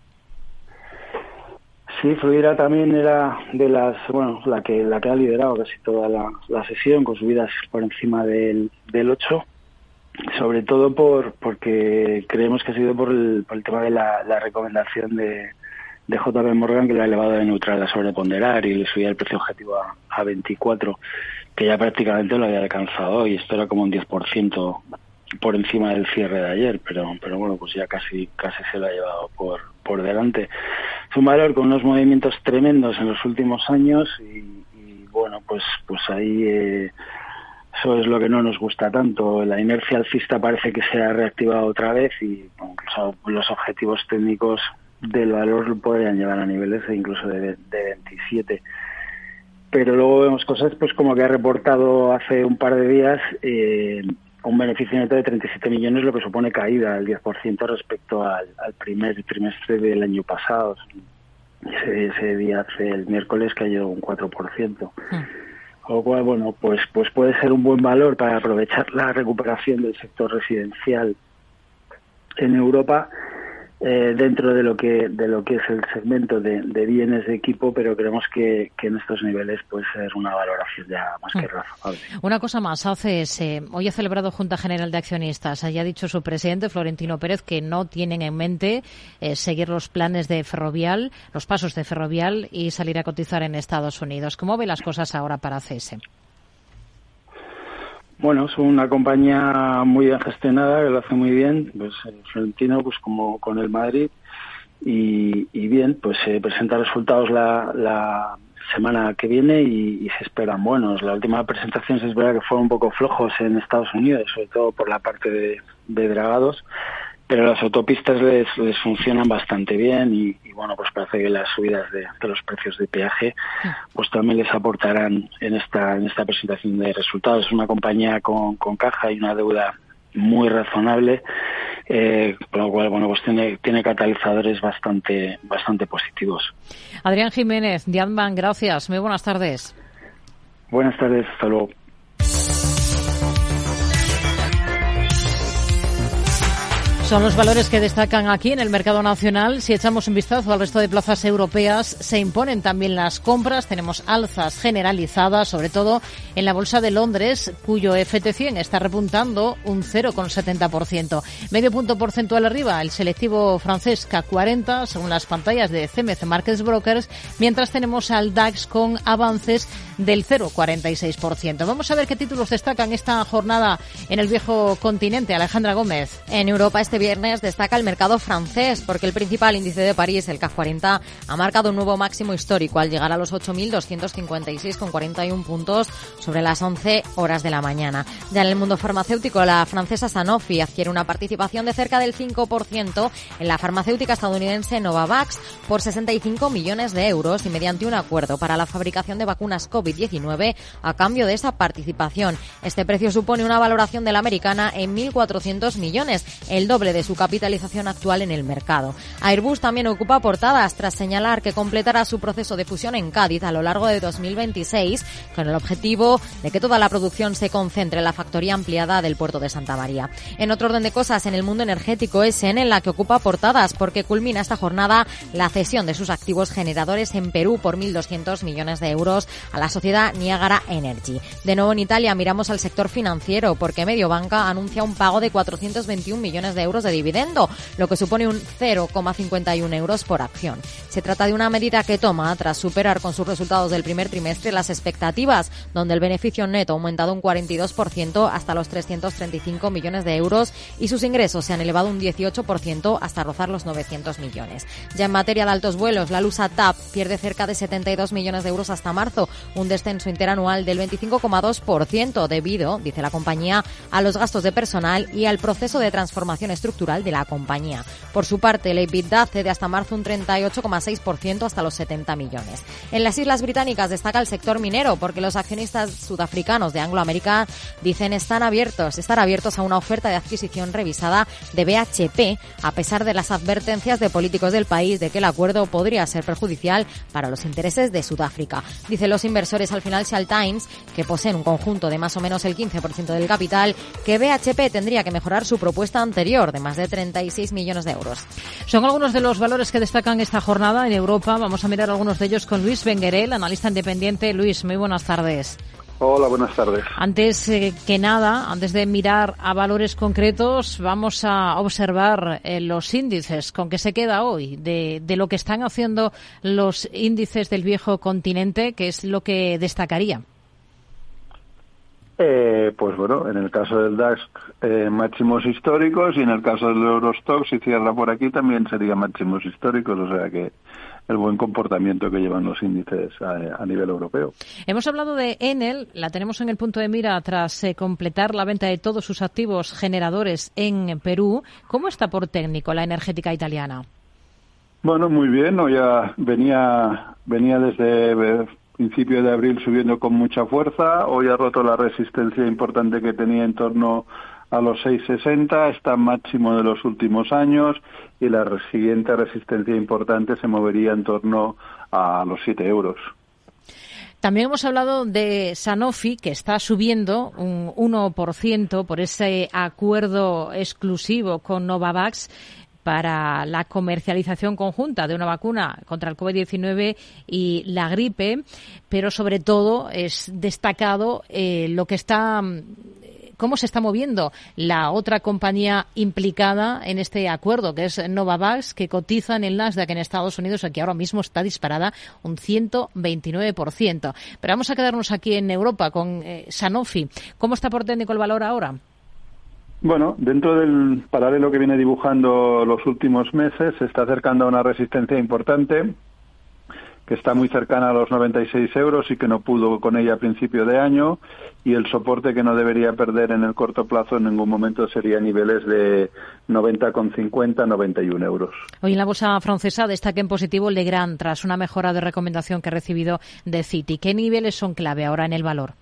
Speaker 19: Sí, Fluidra también era de las, bueno, la que la que ha liderado casi toda la, la sesión, con subidas por encima del, del ocho, sobre todo por porque creemos que ha sido por el, por el tema de la, la recomendación de, de J P Morgan, que lo ha elevado de neutral a sobreponderar y le subía el precio objetivo a, a veinticuatro, que ya prácticamente lo había alcanzado hoy. Esto era como un diez por ciento por encima del cierre de ayer, pero pero bueno, pues ya casi casi se lo ha llevado por por delante. Es un valor con unos movimientos tremendos en los últimos años y, y bueno, pues pues ahí eh, eso es lo que no nos gusta tanto. La inercia alcista parece que se ha reactivado otra vez y bueno, incluso los objetivos técnicos del valor podrían llevar a niveles de incluso de, de veintisiete. Pero luego vemos cosas pues como que ha reportado hace un par de días eh, un beneficio neto de treinta y siete millones, lo que supone caída del diez por ciento respecto al, al primer trimestre del año pasado. Ese, ese día, hace el miércoles, cayó un cuatro por ciento. Mm. Con lo cual, bueno, pues, pues puede ser un buen valor para aprovechar la recuperación del sector residencial en Europa, eh, dentro de lo que de lo que es el segmento de, de bienes de equipo, pero creemos que, que en estos niveles puede ser una valoración ya más que razonable.
Speaker 1: Una cosa más, A C S, hoy ha celebrado Junta General de Accionistas. Ya ha dicho su presidente, Florentino Pérez, que no tienen en mente eh, seguir los planes de Ferrovial, los pasos de Ferrovial y salir a cotizar en Estados Unidos. ¿Cómo ve las cosas ahora para A C S?
Speaker 19: Bueno, es una compañía muy bien gestionada, que lo hace muy bien, pues eh, Florentino, pues como con el Madrid, y, y bien, pues se eh, presenta resultados la, la semana que viene y, y se esperan buenos. La última presentación se espera que fueron un poco flojos en Estados Unidos, sobre todo por la parte de, de dragados, pero las autopistas les, les funcionan bastante bien y, y bueno, pues parece que las subidas de, de los precios de peaje pues también les aportarán en esta en esta presentación de resultados. Es una compañía con, con caja y una deuda muy razonable, eh, con lo cual bueno pues tiene tiene catalizadores bastante bastante positivos.
Speaker 1: Adrián Jiménez, de Adman, gracias. Muy buenas tardes.
Speaker 19: Buenas tardes, hasta luego.
Speaker 1: Son los valores que destacan aquí en el mercado nacional. Si echamos un vistazo al resto de plazas europeas, se imponen también las compras. Tenemos alzas generalizadas, sobre todo en la Bolsa de Londres, cuyo F T cien está repuntando un cero coma setenta por ciento. Medio punto porcentual arriba el selectivo francés C A C cuarenta, según las pantallas de C M C Markets Brokers, mientras tenemos al DAX con avances del cero coma cuarenta y seis por ciento. Vamos a ver qué títulos destacan esta jornada en el viejo continente. Alejandra Gómez.
Speaker 17: En Europa este viernes destaca el mercado francés, porque el principal índice de París, el C A C cuarenta, ha marcado un nuevo máximo histórico al llegar a los ocho mil doscientos cincuenta y seis coma cuarenta y uno puntos sobre las once horas de la mañana. Ya en el mundo farmacéutico, la francesa Sanofi adquiere una participación de cerca del cinco por ciento en la farmacéutica estadounidense Novavax por sesenta y cinco millones de euros y mediante un acuerdo para la fabricación de vacunas COVID diecinueve a cambio de esa participación. Este precio supone una valoración de la americana en mil cuatrocientos millones, el doble de su capitalización actual en el mercado. Airbus también ocupa portadas tras señalar que completará su proceso de fusión en Cádiz a lo largo de dos mil veintiséis con el objetivo de que toda la producción se concentre en la factoría ampliada del puerto de Santa María. En otro orden de cosas, en el mundo energético es en la que ocupa portadas porque culmina esta jornada la cesión de sus activos generadores en Perú por mil doscientos millones de euros a la sociedad Niagara Energy. De nuevo en Italia miramos al sector financiero porque Mediobanca anuncia un pago de cuatrocientos veintiún millones de euros de dividendo, lo que supone un cero coma cincuenta y uno euros por acción. Se trata de una medida que toma tras superar con sus resultados del primer trimestre las expectativas, donde el beneficio neto ha aumentado un cuarenta y dos por ciento hasta los trescientos treinta y cinco millones de euros y sus ingresos se han elevado un dieciocho por ciento hasta rozar los novecientos millones. Ya en materia de altos vuelos, la Lusa T A P pierde cerca de setenta y dos millones de euros hasta marzo, un descenso interanual del veinticinco coma dos por ciento debido, dice la compañía, a los gastos de personal y al proceso de transformación estructural de la compañía. Por su parte, el EBITDA cede hasta marzo un treinta y ocho coma seis por ciento hasta los setenta millones. En las Islas Británicas destaca el sector minero porque los accionistas sudafricanos de Anglo American dicen están abiertos, estar abiertos a una oferta de adquisición revisada de B H P, a pesar de las advertencias de políticos del país de que el acuerdo podría ser perjudicial para los intereses de Sudáfrica. Dicen los inversores al Financial Times, que poseen un conjunto de más o menos el quince por ciento del capital, que B H P tendría que mejorar su propuesta anterior de más de treinta y seis millones de euros.
Speaker 1: Son algunos de los valores que destacan esta jornada en Europa. Vamos a mirar algunos de ellos con Luis Benguerel, analista independiente. Luis, muy buenas tardes.
Speaker 20: Hola, buenas tardes.
Speaker 1: Antes eh, que nada, antes de mirar a valores concretos, vamos a observar eh, los índices. ¿Con qué se queda hoy? De, de lo que están haciendo los índices del viejo continente, ¿qué es lo que destacaría?
Speaker 20: Eh, pues bueno, en el caso del DAX, eh, máximos históricos, y en el caso del Eurostoxx, si cierra por aquí, también sería máximos históricos, o sea que el buen comportamiento que llevan los índices a, a nivel europeo.
Speaker 1: Hemos hablado de Enel, la tenemos en el punto de mira tras eh, completar la venta de todos sus activos generadores en Perú. ¿Cómo está por técnico la energética italiana?
Speaker 20: Bueno, muy bien, ¿no? Ya venía, venía desde principio de abril subiendo con mucha fuerza, hoy ha roto la resistencia importante que tenía en torno a los seis sesenta, está máximo de los últimos años, y la siguiente resistencia importante se movería en torno a los siete euros.
Speaker 1: También hemos hablado de Sanofi, que está subiendo un uno por ciento por ese acuerdo exclusivo con Novavax para la comercialización conjunta de una vacuna contra el COVID diecinueve y la gripe, pero sobre todo es destacado eh, lo que está, cómo se está moviendo la otra compañía implicada en este acuerdo, que es Novavax, que cotiza en el Nasdaq en Estados Unidos, aquí ahora mismo está disparada un ciento veintinueve por ciento. Pero vamos a quedarnos aquí en Europa con eh, Sanofi. ¿Cómo está por técnico el valor ahora?
Speaker 20: Bueno, dentro del paralelo que viene dibujando los últimos meses, se está acercando a una resistencia importante, que está muy cercana a los noventa y seis euros y que no pudo con ella a principio de año, y el soporte que no debería perder en el corto plazo en ningún momento sería niveles de noventa coma cincuenta, noventa y uno euros.
Speaker 1: Hoy en la bolsa francesa destaca en positivo Legrand tras una mejora de recomendación que ha recibido de Citi. ¿Qué niveles son clave ahora en el valor?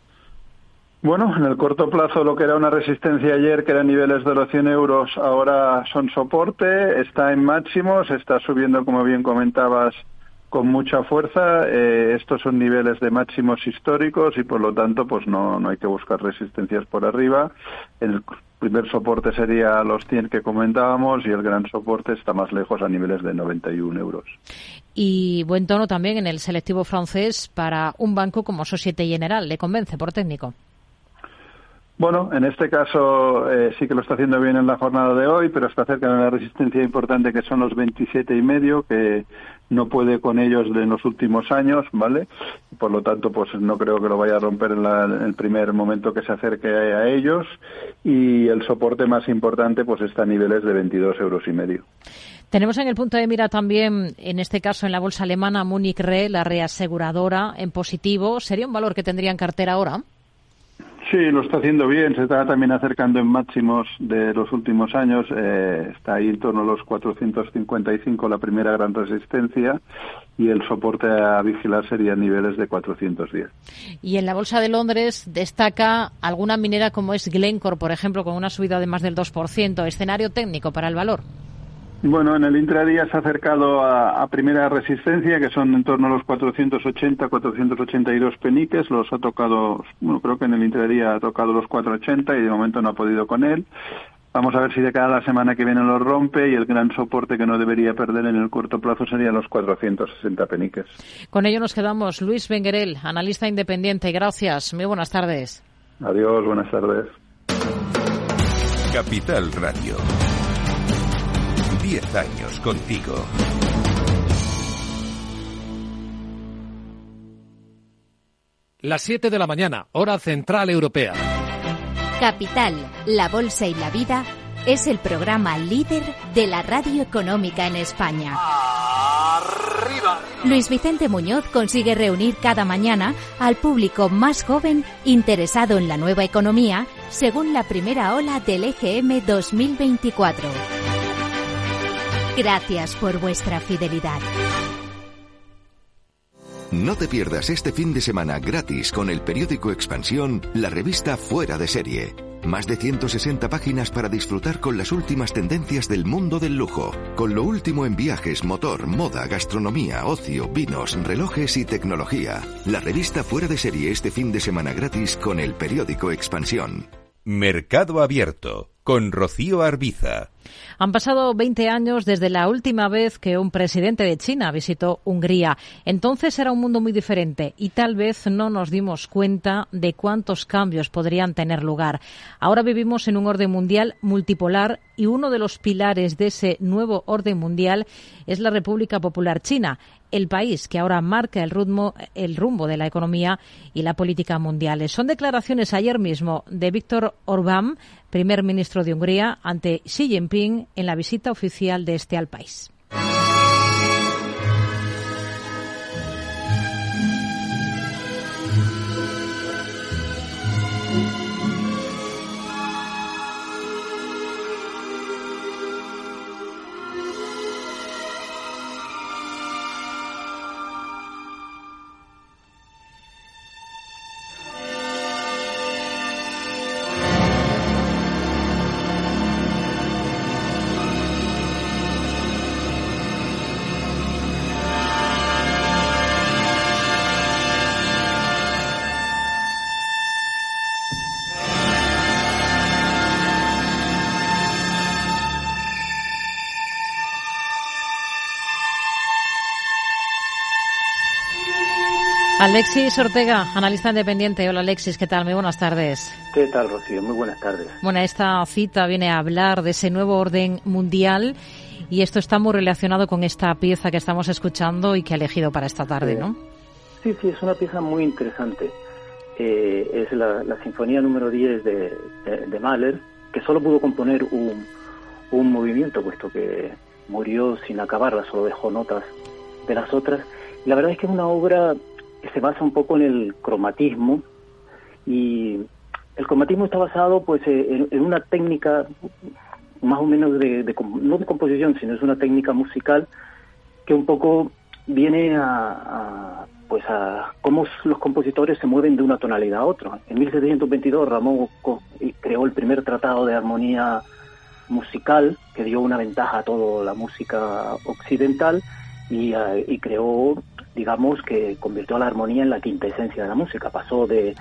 Speaker 20: Bueno, en el corto plazo lo que era una resistencia ayer, que eran niveles de los cien euros, ahora son soporte, está en máximos, está subiendo, como bien comentabas, con mucha fuerza. Eh, estos son niveles de máximos históricos y por lo tanto pues no, no hay que buscar resistencias por arriba. En el primer soporte sería los cien que comentábamos y el gran soporte está más lejos a niveles de noventa y uno euros.
Speaker 1: Y buen tono también en el selectivo francés para un banco como Société Générale. ¿Le convence por técnico?
Speaker 20: Bueno, en este caso eh, sí que lo está haciendo bien en la jornada de hoy, pero está cerca de una resistencia importante que son los veintisiete y medio, que no puede con ellos de en los últimos años, ¿vale? Por lo tanto, pues no creo que lo vaya a romper en, la, en el primer momento que se acerque a, a ellos. Y el soporte más importante, pues está a niveles de veintidós euros y medio.
Speaker 1: Tenemos en el punto de mira también, en este caso en la bolsa alemana, Munich Re, la reaseguradora, en positivo. ¿Sería un valor que tendría en cartera ahora?
Speaker 20: Sí, lo está haciendo bien, se está también acercando en máximos de los últimos años, eh, está ahí en torno a los cuatrocientos cincuenta y cinco la primera gran resistencia y el soporte a vigilar sería niveles de cuatrocientos diez.
Speaker 1: Y en la Bolsa de Londres destaca alguna minera como es Glencore, por ejemplo, con una subida de más del dos por ciento. ¿Escenario técnico para el valor?
Speaker 20: Bueno, en el intradía se ha acercado a, a primera resistencia, que son en torno a los cuatrocientos ochenta, cuatrocientos ochenta y dos peniques. Los ha tocado, bueno, creo que en el intradía ha tocado los cuatrocientos ochenta y de momento no ha podido con él. Vamos a ver si de cada la semana que viene lo rompe y el gran soporte que no debería perder en el corto plazo serían los cuatrocientos sesenta peniques.
Speaker 1: Con ello nos quedamos. Luis Benguerel, analista independiente. Gracias. Muy buenas tardes.
Speaker 20: Adiós, buenas tardes.
Speaker 2: Capital Radio. Diez años contigo.
Speaker 21: Las siete de la mañana, hora central europea.
Speaker 16: Capital, la bolsa y la vida es el programa líder de la radio económica en España.
Speaker 21: ¡Arriba!
Speaker 16: Luis Vicente Muñoz consigue reunir cada mañana al público más joven interesado en la nueva economía, según la primera ola del E G M dos mil veinticuatro. Gracias por vuestra fidelidad.
Speaker 22: No te pierdas este fin de semana gratis con el periódico Expansión, la revista Fuera de Serie. Más de ciento sesenta páginas para disfrutar con las últimas tendencias del mundo del lujo, con lo último en viajes, motor, moda, gastronomía, ocio, vinos, relojes y tecnología. La revista Fuera de Serie este fin de semana gratis con el periódico Expansión.
Speaker 2: Mercado Abierto, con Rocío Arbiza.
Speaker 1: Han pasado veinte años desde la última vez que un presidente de China visitó Hungría. Entonces era un mundo muy diferente y tal vez no nos dimos cuenta de cuántos cambios podrían tener lugar. Ahora vivimos en un orden mundial multipolar y uno de los pilares de ese nuevo orden mundial es la República Popular China, el país que ahora marca el rumbo, el rumbo de la economía y la política mundiales. Son declaraciones ayer mismo de Viktor Orbán, primer ministro de Hungría, ante Xi Jinping en la visita oficial de este al país. Alexis Ortega, analista independiente. Hola Alexis, ¿qué tal? Muy buenas tardes.
Speaker 23: ¿Qué tal, Rocío? Muy buenas tardes.
Speaker 1: Bueno, esta cita viene a hablar de ese nuevo orden mundial y esto está muy relacionado con esta pieza que estamos escuchando y que ha elegido para esta tarde, ¿no?
Speaker 23: Sí, sí, es una pieza muy interesante. Eh, es la, la Sinfonía número diez de, de, de Mahler, que solo pudo componer un, un movimiento, puesto que murió sin acabarla, solo dejó notas de las otras. Y la verdad es que es una obra que se basa un poco en el cromatismo, y el cromatismo está basado pues en, en una técnica más o menos de, de no de composición, sino es una técnica musical que un poco viene a, a pues a cómo los compositores se mueven de una tonalidad a otra. En mil setecientos veintidós Rameau creó el primer tratado de armonía musical que dio una ventaja a toda la música occidental y, uh, y creó, digamos, que convirtió a la armonía en la quinta esencia de la música. Pasó de,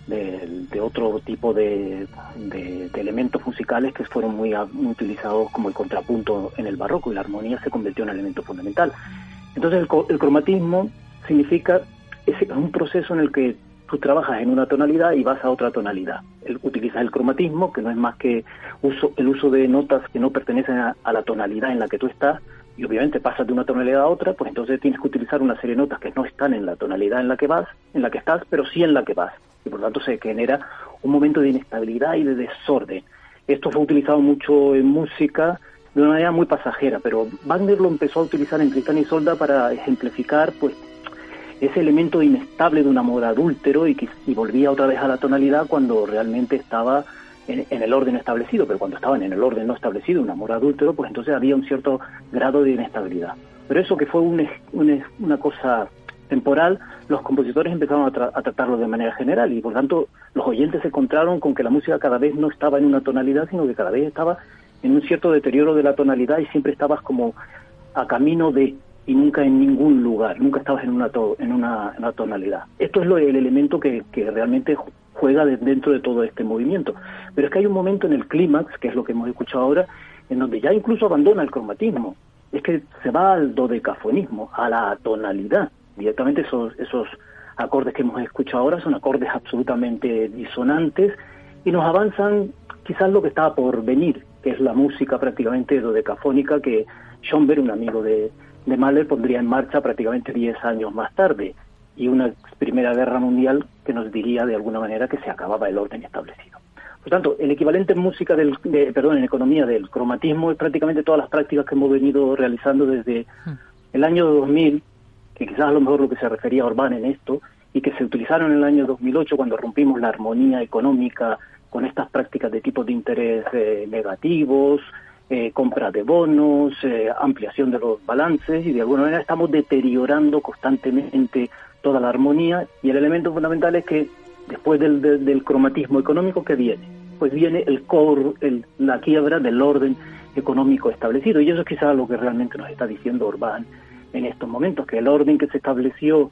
Speaker 23: de, de otro tipo de, de, de elementos musicales que fueron muy, muy utilizados como el contrapunto en el barroco, y la armonía se convirtió en elemento fundamental. Entonces el, el cromatismo significa, es un proceso en el que tú trabajas en una tonalidad y vas a otra tonalidad. El, utilizas el cromatismo, que no es más que uso, el uso de notas que no pertenecen a, a la tonalidad en la que tú estás, y obviamente pasas de una tonalidad a otra, pues entonces tienes que utilizar una serie de notas que no están en la tonalidad en la que vas, en la que estás, pero sí en la que vas. Y por lo tanto se genera un momento de inestabilidad y de desorden. Esto fue utilizado mucho en música de una manera muy pasajera, pero Wagner lo empezó a utilizar en Tristán y Isolda para ejemplificar pues ese elemento inestable de un amor adúltero y, que, y volvía otra vez a la tonalidad cuando realmente estaba en, en el orden establecido, pero cuando estaban en el orden no establecido, un amor adúltero, pues entonces había un cierto grado de inestabilidad. Pero eso que fue un, un, una cosa temporal, los compositores empezaron a, tra a tratarlo de manera general y por tanto los oyentes se encontraron con que la música cada vez no estaba en una tonalidad, sino que cada vez estaba en un cierto deterioro de la tonalidad y siempre estabas como a camino de, y nunca en ningún lugar, nunca estabas en una, to en una, en una tonalidad. Esto es lo, el elemento que, que realmente juega de, dentro de todo este movimiento. Pero es que hay un momento en el clímax, que es lo que hemos escuchado ahora, en donde ya incluso abandona el cromatismo. Es que se va al dodecafonismo, a la tonalidad. Directamente esos, esos acordes que hemos escuchado ahora son acordes absolutamente disonantes y nos avanzan quizás lo que estaba por venir, que es la música prácticamente dodecafónica que Schoenberg, un amigo de de Mahler, pondría en marcha prácticamente diez años más tarde, y una Primera Guerra Mundial que nos diría de alguna manera que se acababa el orden establecido. Por tanto, el equivalente en música del, de, perdón, en economía del cromatismo es prácticamente todas las prácticas que hemos venido realizando desde el año dos mil, que quizás a lo mejor lo que se refería a Orbán en esto, y que se utilizaron en el año dos mil ocho cuando rompimos la armonía económica con estas prácticas de tipos de interés eh, negativos, Eh, compra de bonos, eh, ampliación de los balances, y de alguna manera estamos deteriorando constantemente toda la armonía, y el elemento fundamental es que después del, del, del cromatismo económico, ¿qué viene? Pues viene el core, el, la quiebra del orden económico establecido, y eso es quizás lo que realmente nos está diciendo Orbán en estos momentos, que el orden que se estableció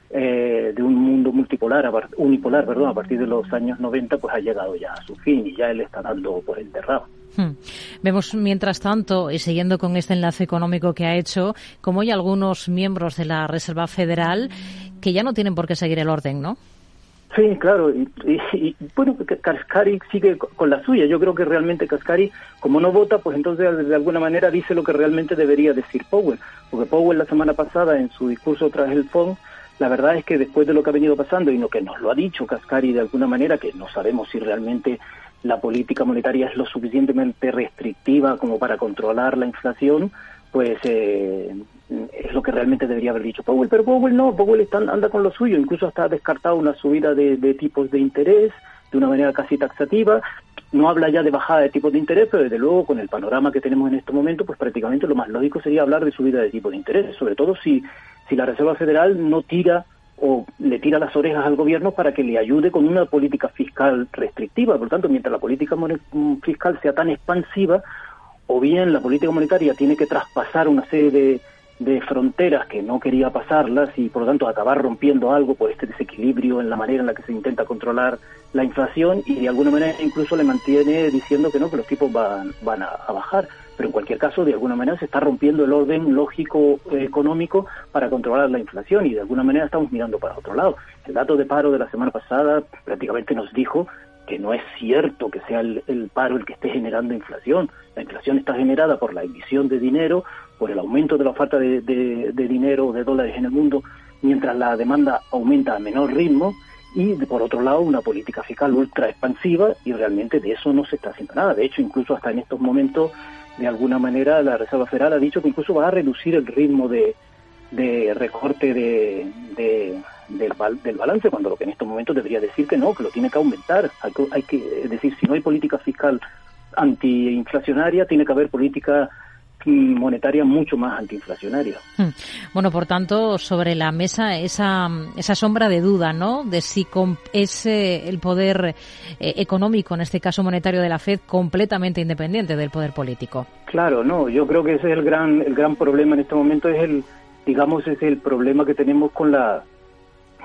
Speaker 23: eh, de un mundo multipolar, unipolar, perdón, a partir de los años noventa, pues ha llegado ya a su fin, y ya él está dando por enterrado.
Speaker 1: Hmm. Vemos, mientras tanto, y siguiendo con este enlace económico que ha hecho, como hay algunos miembros de la Reserva Federal que ya no tienen por qué seguir el orden, ¿no?
Speaker 23: Sí, claro, y, y, y bueno, Kaspari sigue con la suya. Yo creo que realmente Kaspari, como no vota, pues entonces de alguna manera dice lo que realmente debería decir Powell, porque Powell la semana pasada en su discurso tras el F O M, la verdad es que después de lo que ha venido pasando y lo que nos lo ha dicho Kaspari de alguna manera, que no sabemos si realmente la política monetaria es lo suficientemente restrictiva como para controlar la inflación, pues eh, es lo que realmente debería haber dicho Powell. Pero Powell no, Powell está, anda con lo suyo, incluso hasta ha descartado una subida de, de tipos de interés de una manera casi taxativa. No habla ya de bajada de tipos de interés, pero desde luego con el panorama que tenemos en este momento, pues prácticamente lo más lógico sería hablar de subida de tipos de interés, sobre todo si, si la Reserva Federal no tira o le tira las orejas al gobierno para que le ayude con una política fiscal restrictiva. Por tanto, mientras la política fiscal sea tan expansiva, o bien la política monetaria tiene que traspasar una serie de, de fronteras que no quería pasarlas y por lo tanto acabar rompiendo algo por este desequilibrio en la manera en la que se intenta controlar la inflación, y de alguna manera incluso le mantiene diciendo que no, que los tipos van, van a, a bajar. Pero en cualquier caso, de alguna manera se está rompiendo el orden lógico eh, económico para controlar la inflación, y de alguna manera estamos mirando para otro lado. El dato de paro de la semana pasada prácticamente nos dijo que no es cierto que sea el, el paro el que esté generando inflación. La inflación está generada por la emisión de dinero, por el aumento de la oferta de, de, de dinero o de dólares en el mundo, mientras la demanda aumenta a menor ritmo, y por otro lado una política fiscal ultra expansiva, y realmente de eso no se está haciendo nada. De hecho, incluso hasta en estos momentos, de alguna manera, la Reserva Federal ha dicho que incluso va a reducir el ritmo de, de recorte de, de, del, del balance, cuando lo que en estos momentos debería decir que no, que lo tiene que aumentar. Hay que, hay que, es decir, si no hay política fiscal antiinflacionaria, tiene que haber política monetaria mucho más antiinflacionaria.
Speaker 1: Bueno, por tanto, sobre la mesa esa esa sombra de duda, ¿no?, de si es eh, el poder eh, económico, en este caso monetario de la Fed, completamente independiente del poder político.
Speaker 23: Claro, no, yo creo que ese es el gran el gran problema en este momento, es el, digamos, es el problema que tenemos con la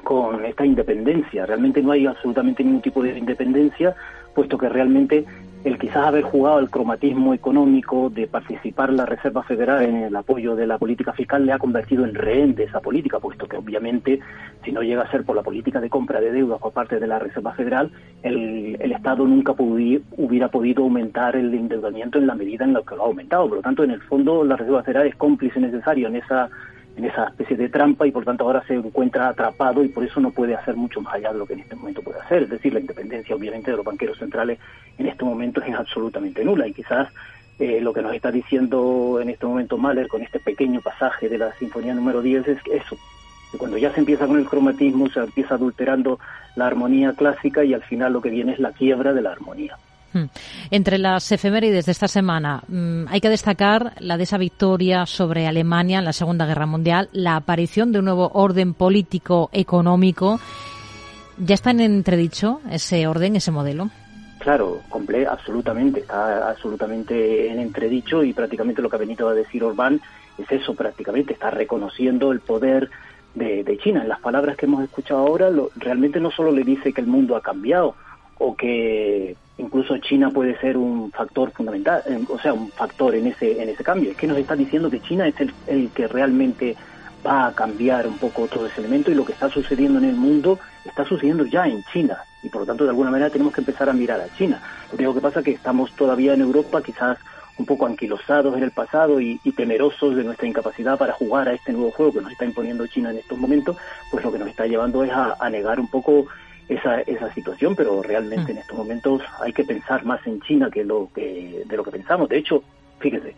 Speaker 23: con esta independencia. Realmente no hay absolutamente ningún tipo de independencia, puesto que realmente el quizás haber jugado el cromatismo económico de participar la Reserva Federal en el apoyo de la política fiscal le ha convertido en rehén de esa política, puesto que obviamente si no llega a ser por la política de compra de deuda por parte de la Reserva Federal, el, el Estado nunca pudi, hubiera podido aumentar el endeudamiento en la medida en la que lo ha aumentado. Por lo tanto, en el fondo, la Reserva Federal es cómplice necesario en esa en esa especie de trampa y por tanto ahora se encuentra atrapado y por eso no puede hacer mucho más allá de lo que en este momento puede hacer. Es decir, la independencia obviamente de los banqueros centrales en este momento es absolutamente nula y quizás eh, lo que nos está diciendo en este momento Mahler con este pequeño pasaje de la Sinfonía número diez es que eso, que cuando ya se empieza con el cromatismo se empieza adulterando la armonía clásica y al final lo que viene es la quiebra de la armonía.
Speaker 1: Entre las efemérides de esta semana mmm, hay que destacar la de esa victoria sobre Alemania en la Segunda Guerra Mundial, la aparición de un nuevo orden político económico. ¿Ya está en entredicho ese orden, ese modelo?
Speaker 23: Claro, comple- absolutamente, está absolutamente en entredicho y prácticamente lo que ha venido a decir Orbán es eso, prácticamente está reconociendo el poder de, de China. En las palabras que hemos escuchado ahora, lo, realmente no solo le dice que el mundo ha cambiado o que incluso China puede ser un factor fundamental, o sea, un factor en ese en ese cambio. Es que nos está diciendo que China es el, el que realmente va a cambiar un poco todo ese elemento y lo que está sucediendo en el mundo está sucediendo ya en China y por lo tanto de alguna manera tenemos que empezar a mirar a China. Lo único que pasa es que estamos todavía en Europa quizás un poco anquilosados en el pasado y, y temerosos de nuestra incapacidad para jugar a este nuevo juego que nos está imponiendo China en estos momentos, pues lo que nos está llevando es a, a negar un poco esa esa situación, pero realmente mm. en estos momentos hay que pensar más en China que lo que de lo que pensamos. De hecho, fíjese,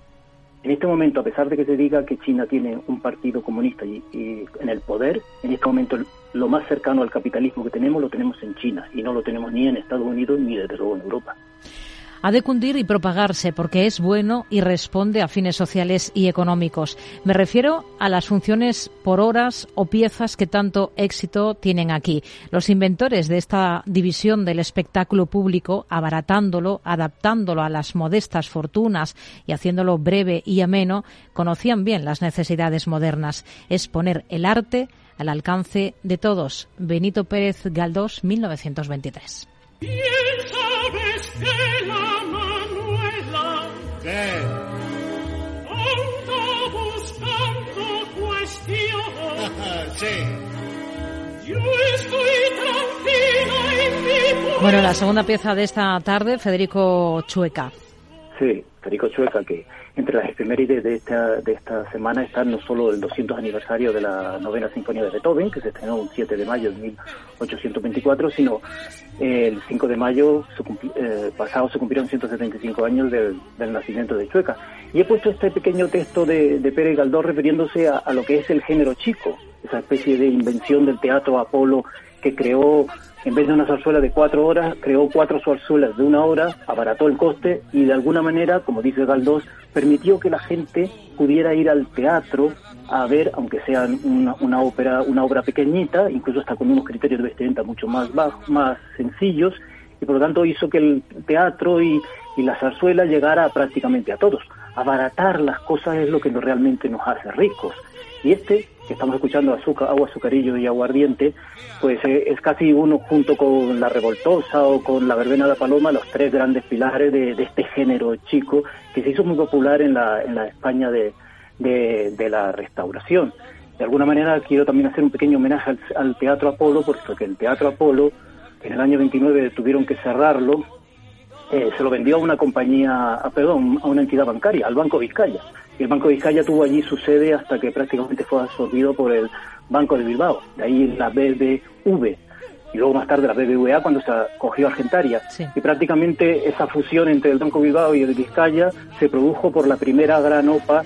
Speaker 23: en este momento, a pesar de que se diga que China tiene un partido comunista y, y en el poder, en este momento lo más cercano al capitalismo que tenemos lo tenemos en China y no lo tenemos ni en Estados Unidos ni desde luego en Europa.
Speaker 1: Ha de cundir y propagarse porque es bueno y responde a fines sociales y económicos. Me refiero a las funciones por horas o piezas que tanto éxito tienen aquí. Los inventores de esta división del espectáculo público, abaratándolo, adaptándolo a las modestas fortunas y haciéndolo breve y ameno, conocían bien las necesidades modernas. Es poner el arte al alcance de todos. Benito Pérez Galdós, mil novecientos veintitrés.
Speaker 4: Bien sabes que la Manuela ¿Qué? anda buscando cuestión. Sí. Yo estoy tranquila en mi...
Speaker 1: Bueno, la segunda pieza de esta tarde, Federico Chueca.
Speaker 23: Sí, Federico Chueca, que entre las efemérides de esta de esta semana están no solo el doscientos aniversario de la novena sinfonía de Beethoven, que se estrenó un siete de mayo de mil ochocientos veinticuatro, sino eh, el cinco de mayo se cumpli, eh, pasado se cumplieron ciento setenta y cinco años del, del nacimiento de Chueca. Y he puesto este pequeño texto de, de Pérez Galdós refiriéndose a, a lo que es el género chico, esa especie de invención del teatro Apolo que creó, en vez de una zarzuela de cuatro horas, creó cuatro zarzuelas de una hora, abarató el coste y de alguna manera, como dice Galdós, permitió que la gente pudiera ir al teatro a ver, aunque sea una, una ópera, una obra pequeñita, incluso hasta con unos criterios de vestimenta mucho más bajos, más sencillos, y por lo tanto hizo que el teatro y, y la zarzuela llegara prácticamente a todos. Abaratar las cosas es lo que realmente nos hace ricos. Y este, que estamos escuchando, azúcar, agua, azucarillo y aguardiente, pues eh, es casi uno junto con la revoltosa o con la verbena de la paloma, los tres grandes pilares de, de este género chico que se hizo muy popular en la, en la España de, de, de la Restauración. De alguna manera quiero también hacer un pequeño homenaje al, al Teatro Apolo, porque el Teatro Apolo, que en el año veintinueve tuvieron que cerrarlo, eh, se lo vendió a una compañía, a, perdón, a una entidad bancaria, al Banco Vizcaya. Y el Banco Vizcaya tuvo allí su sede hasta que prácticamente fue absorbido por el Banco de Bilbao, de ahí la B B V, y luego más tarde la B B V A cuando se cogió Argentaria. Sí. Y prácticamente esa fusión entre el Banco Bilbao y el Vizcaya se produjo por la primera gran OPA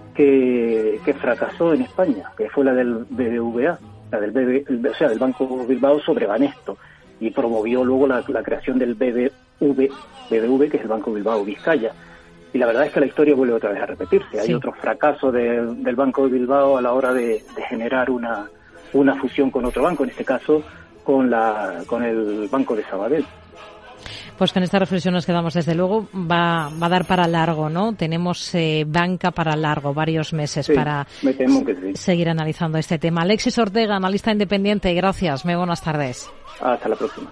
Speaker 23: que, que fracasó en España, que fue la del B B V A, la del B B, o sea, del Banco Bilbao sobre Banesto, y promovió luego la, la creación del B B V, B B V, que es el Banco Bilbao Vizcaya. Y la verdad es que la historia vuelve otra vez a repetirse. Hay sí. otro fracaso de, del Banco de Bilbao a la hora de, de generar una, una fusión con otro banco, en este caso con, la, con el Banco de Sabadell.
Speaker 1: Pues con esta reflexión nos quedamos, desde luego, va, va a dar para largo, ¿no? Tenemos eh, banca para largo, varios meses
Speaker 23: sí,
Speaker 1: para
Speaker 23: me temo que sí.
Speaker 1: seguir analizando este tema. Alexis Ortega, analista independiente, gracias, muy buenas tardes.
Speaker 23: Hasta la próxima.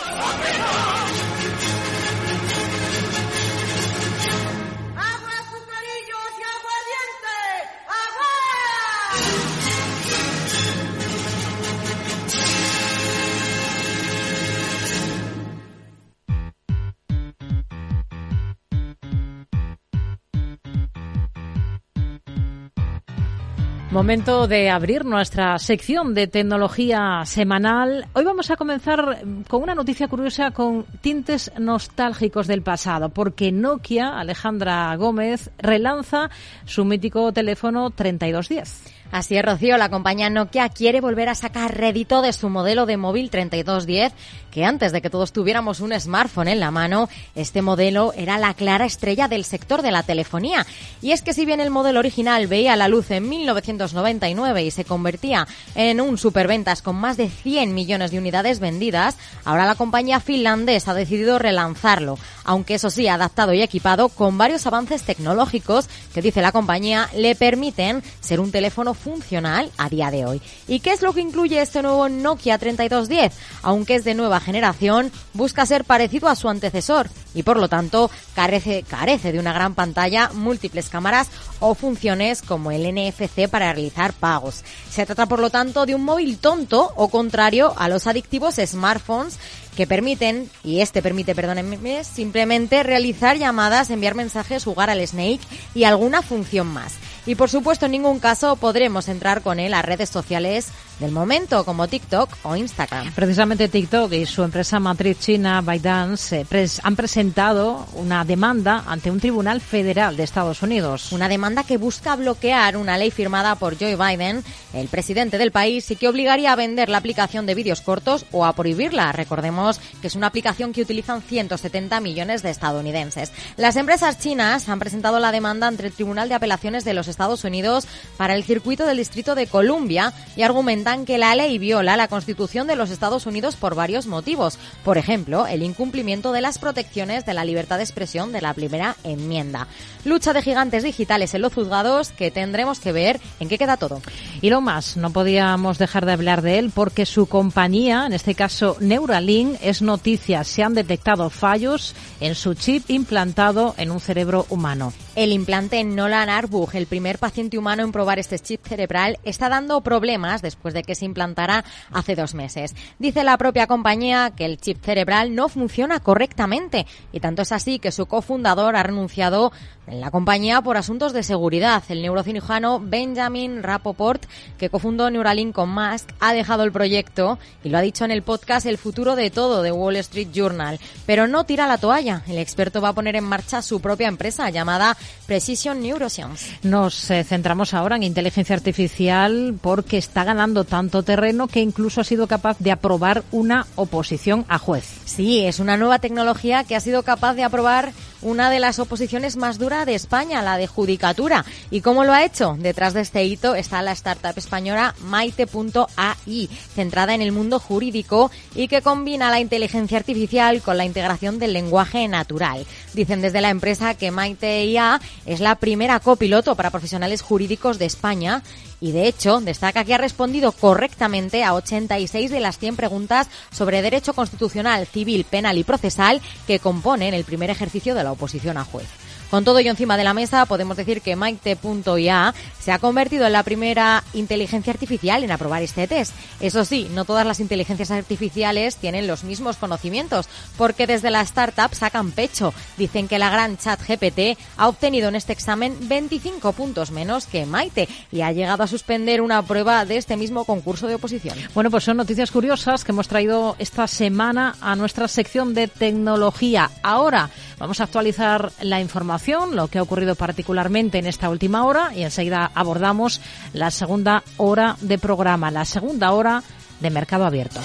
Speaker 1: Momento de abrir nuestra sección de tecnología semanal. Hoy vamos a comenzar con una noticia curiosa con tintes nostálgicos del pasado, porque Nokia, Alejandra Gómez, relanza su mítico teléfono treinta y dos diez.
Speaker 17: Así es, Rocío, la compañía Nokia quiere volver a sacar rédito de su modelo de móvil treinta y dos diez, que antes de que todos tuviéramos un smartphone en la mano, este modelo era la clara estrella del sector de la telefonía. Y es que si bien el modelo original veía la luz en mil novecientos noventa y nueve y se convertía en un superventas con más de cien millones de unidades vendidas, ahora la compañía finlandesa ha decidido relanzarlo, aunque eso sí, adaptado y equipado con varios avances tecnológicos que, dice la compañía, le permiten ser un teléfono funcional a día de hoy. ¿Y qué es lo que incluye este nuevo Nokia treinta y dos diez? Aunque es de nueva generación, busca ser parecido a su antecesor y por lo tanto carece, carece de una gran pantalla, múltiples cámaras o funciones como el N F C para realizar pagos. Se trata por lo tanto de un móvil tonto o contrario a los adictivos smartphones que permiten, y este permite, perdónenme, simplemente realizar llamadas, enviar mensajes, jugar al Snake y alguna función más. Y por supuesto en ningún caso podremos entrar con él a redes sociales del momento como TikTok o Instagram.
Speaker 1: Precisamente TikTok y su empresa matriz china ByteDance eh, pres- han presentado una demanda ante un tribunal federal de Estados Unidos.
Speaker 17: Una demanda que busca bloquear una ley firmada por Joe Biden, el presidente del país, y que obligaría a vender la aplicación de vídeos cortos o a prohibirla. Recordemos que es una aplicación que utilizan ciento setenta millones de estadounidenses. Las empresas chinas han presentado la demanda ante el Tribunal de Apelaciones de los Estados Unidos para el circuito del Distrito de Columbia y argumentan que la ley viola la Constitución de los Estados Unidos por varios motivos. Por ejemplo, el incumplimiento de las protecciones de la libertad de expresión de la primera enmienda. Lucha de gigantes digitales en los juzgados que tendremos que ver en qué queda todo.
Speaker 1: Y lo más, no podíamos dejar de hablar de él porque su compañía, en este caso Neuralink, es noticia. Se han detectado fallos en su chip implantado en un cerebro humano.
Speaker 17: El implante Nolan Arbug, el primer paciente humano en probar este chip cerebral, está dando problemas después de que se implantara hace dos meses. Dice la propia compañía que el chip cerebral no funciona correctamente y tanto es así que su cofundador ha renunciado en la compañía por asuntos de seguridad. El neurocirujano Benjamin Rapoport, que cofundó Neuralink con Musk, ha dejado el proyecto y lo ha dicho en el podcast El futuro de todo de Wall Street Journal. Pero no tira la toalla. El experto va a poner en marcha su propia empresa llamada Precision Neuroscience.
Speaker 1: Nos eh, centramos ahora en inteligencia artificial porque está ganando tanto terreno que incluso ha sido capaz de aprobar una oposición a juez.
Speaker 17: Sí, es una nueva tecnología que ha sido capaz de aprobar una de las oposiciones más duras de España, la de Judicatura. ¿Y cómo lo ha hecho? Detrás de este hito está la startup española Maite punto a i, centrada en el mundo jurídico y que combina la inteligencia artificial con la integración del lenguaje natural. Dicen desde la empresa que Maite punto i a es la primera copiloto para profesionales jurídicos de España y, de hecho, destaca que ha respondido correctamente a ochenta y seis de las cien preguntas sobre derecho constitucional, civil, penal y procesal que componen el primer ejercicio de la oposición a juez. Con todo ello encima de la mesa, podemos decir que Maite punto i a se ha convertido en la primera inteligencia artificial en aprobar este test. Eso sí, no todas las inteligencias artificiales tienen los mismos conocimientos, porque desde la startup sacan pecho. Dicen que la gran ChatGPT ha obtenido en este examen veinticinco puntos menos que Maite y ha llegado a suspender una prueba de este mismo concurso de oposición.
Speaker 1: Bueno, pues son noticias curiosas que hemos traído esta semana a nuestra sección de tecnología. Ahora vamos a actualizar la información, lo que ha ocurrido particularmente en esta última hora, y enseguida abordamos la segunda hora de programa, la segunda hora de Mercado Abierto.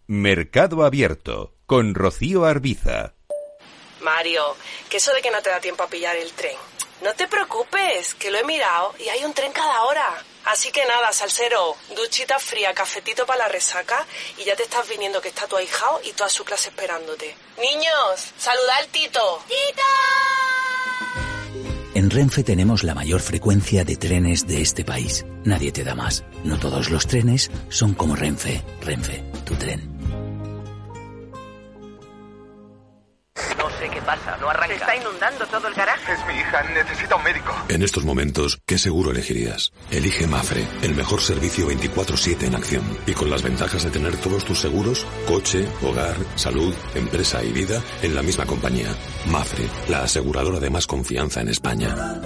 Speaker 2: Mercado Abierto con Rocío Arbiza.
Speaker 5: Mario, que eso de que no te da tiempo a pillar el tren. No te preocupes, que lo he mirado y hay un tren cada hora. Así que nada, salsero, duchita fría, cafetito para la resaca y ya te estás viniendo que está tu ahijao y toda su clase esperándote. Niños, saluda al Tito. ¡Tito!
Speaker 7: En Renfe tenemos la mayor frecuencia de trenes de este país. Nadie te da más. No todos los trenes son como Renfe. Renfe, tu tren.
Speaker 8: No sé qué pasa, no arranca.
Speaker 24: Se está inundando todo el garaje.
Speaker 8: Es mi hija, necesita un médico.
Speaker 25: En estos momentos, ¿qué seguro elegirías? Elige Mafre, el mejor servicio veinticuatro siete en acción. Y con las ventajas de tener todos tus seguros, coche, hogar, salud, empresa y vida, en la misma compañía. Mafre, la aseguradora de más confianza en España.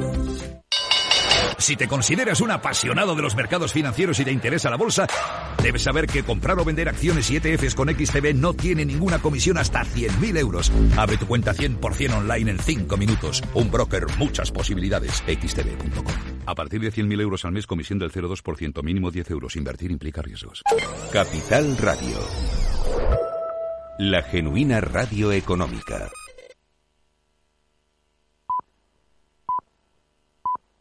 Speaker 26: Si te consideras un apasionado de los mercados financieros y te interesa la bolsa, debes saber que comprar o vender acciones y E T Fs con X T B no tiene ninguna comisión hasta cien mil euros. Abre tu cuenta cien por ciento online en cinco minutos. Un broker, muchas posibilidades. X T B punto com. A partir de cien mil euros al mes, comisión del cero coma dos por ciento, mínimo diez euros. Invertir implica riesgos.
Speaker 2: Capital Radio. La genuina radio económica.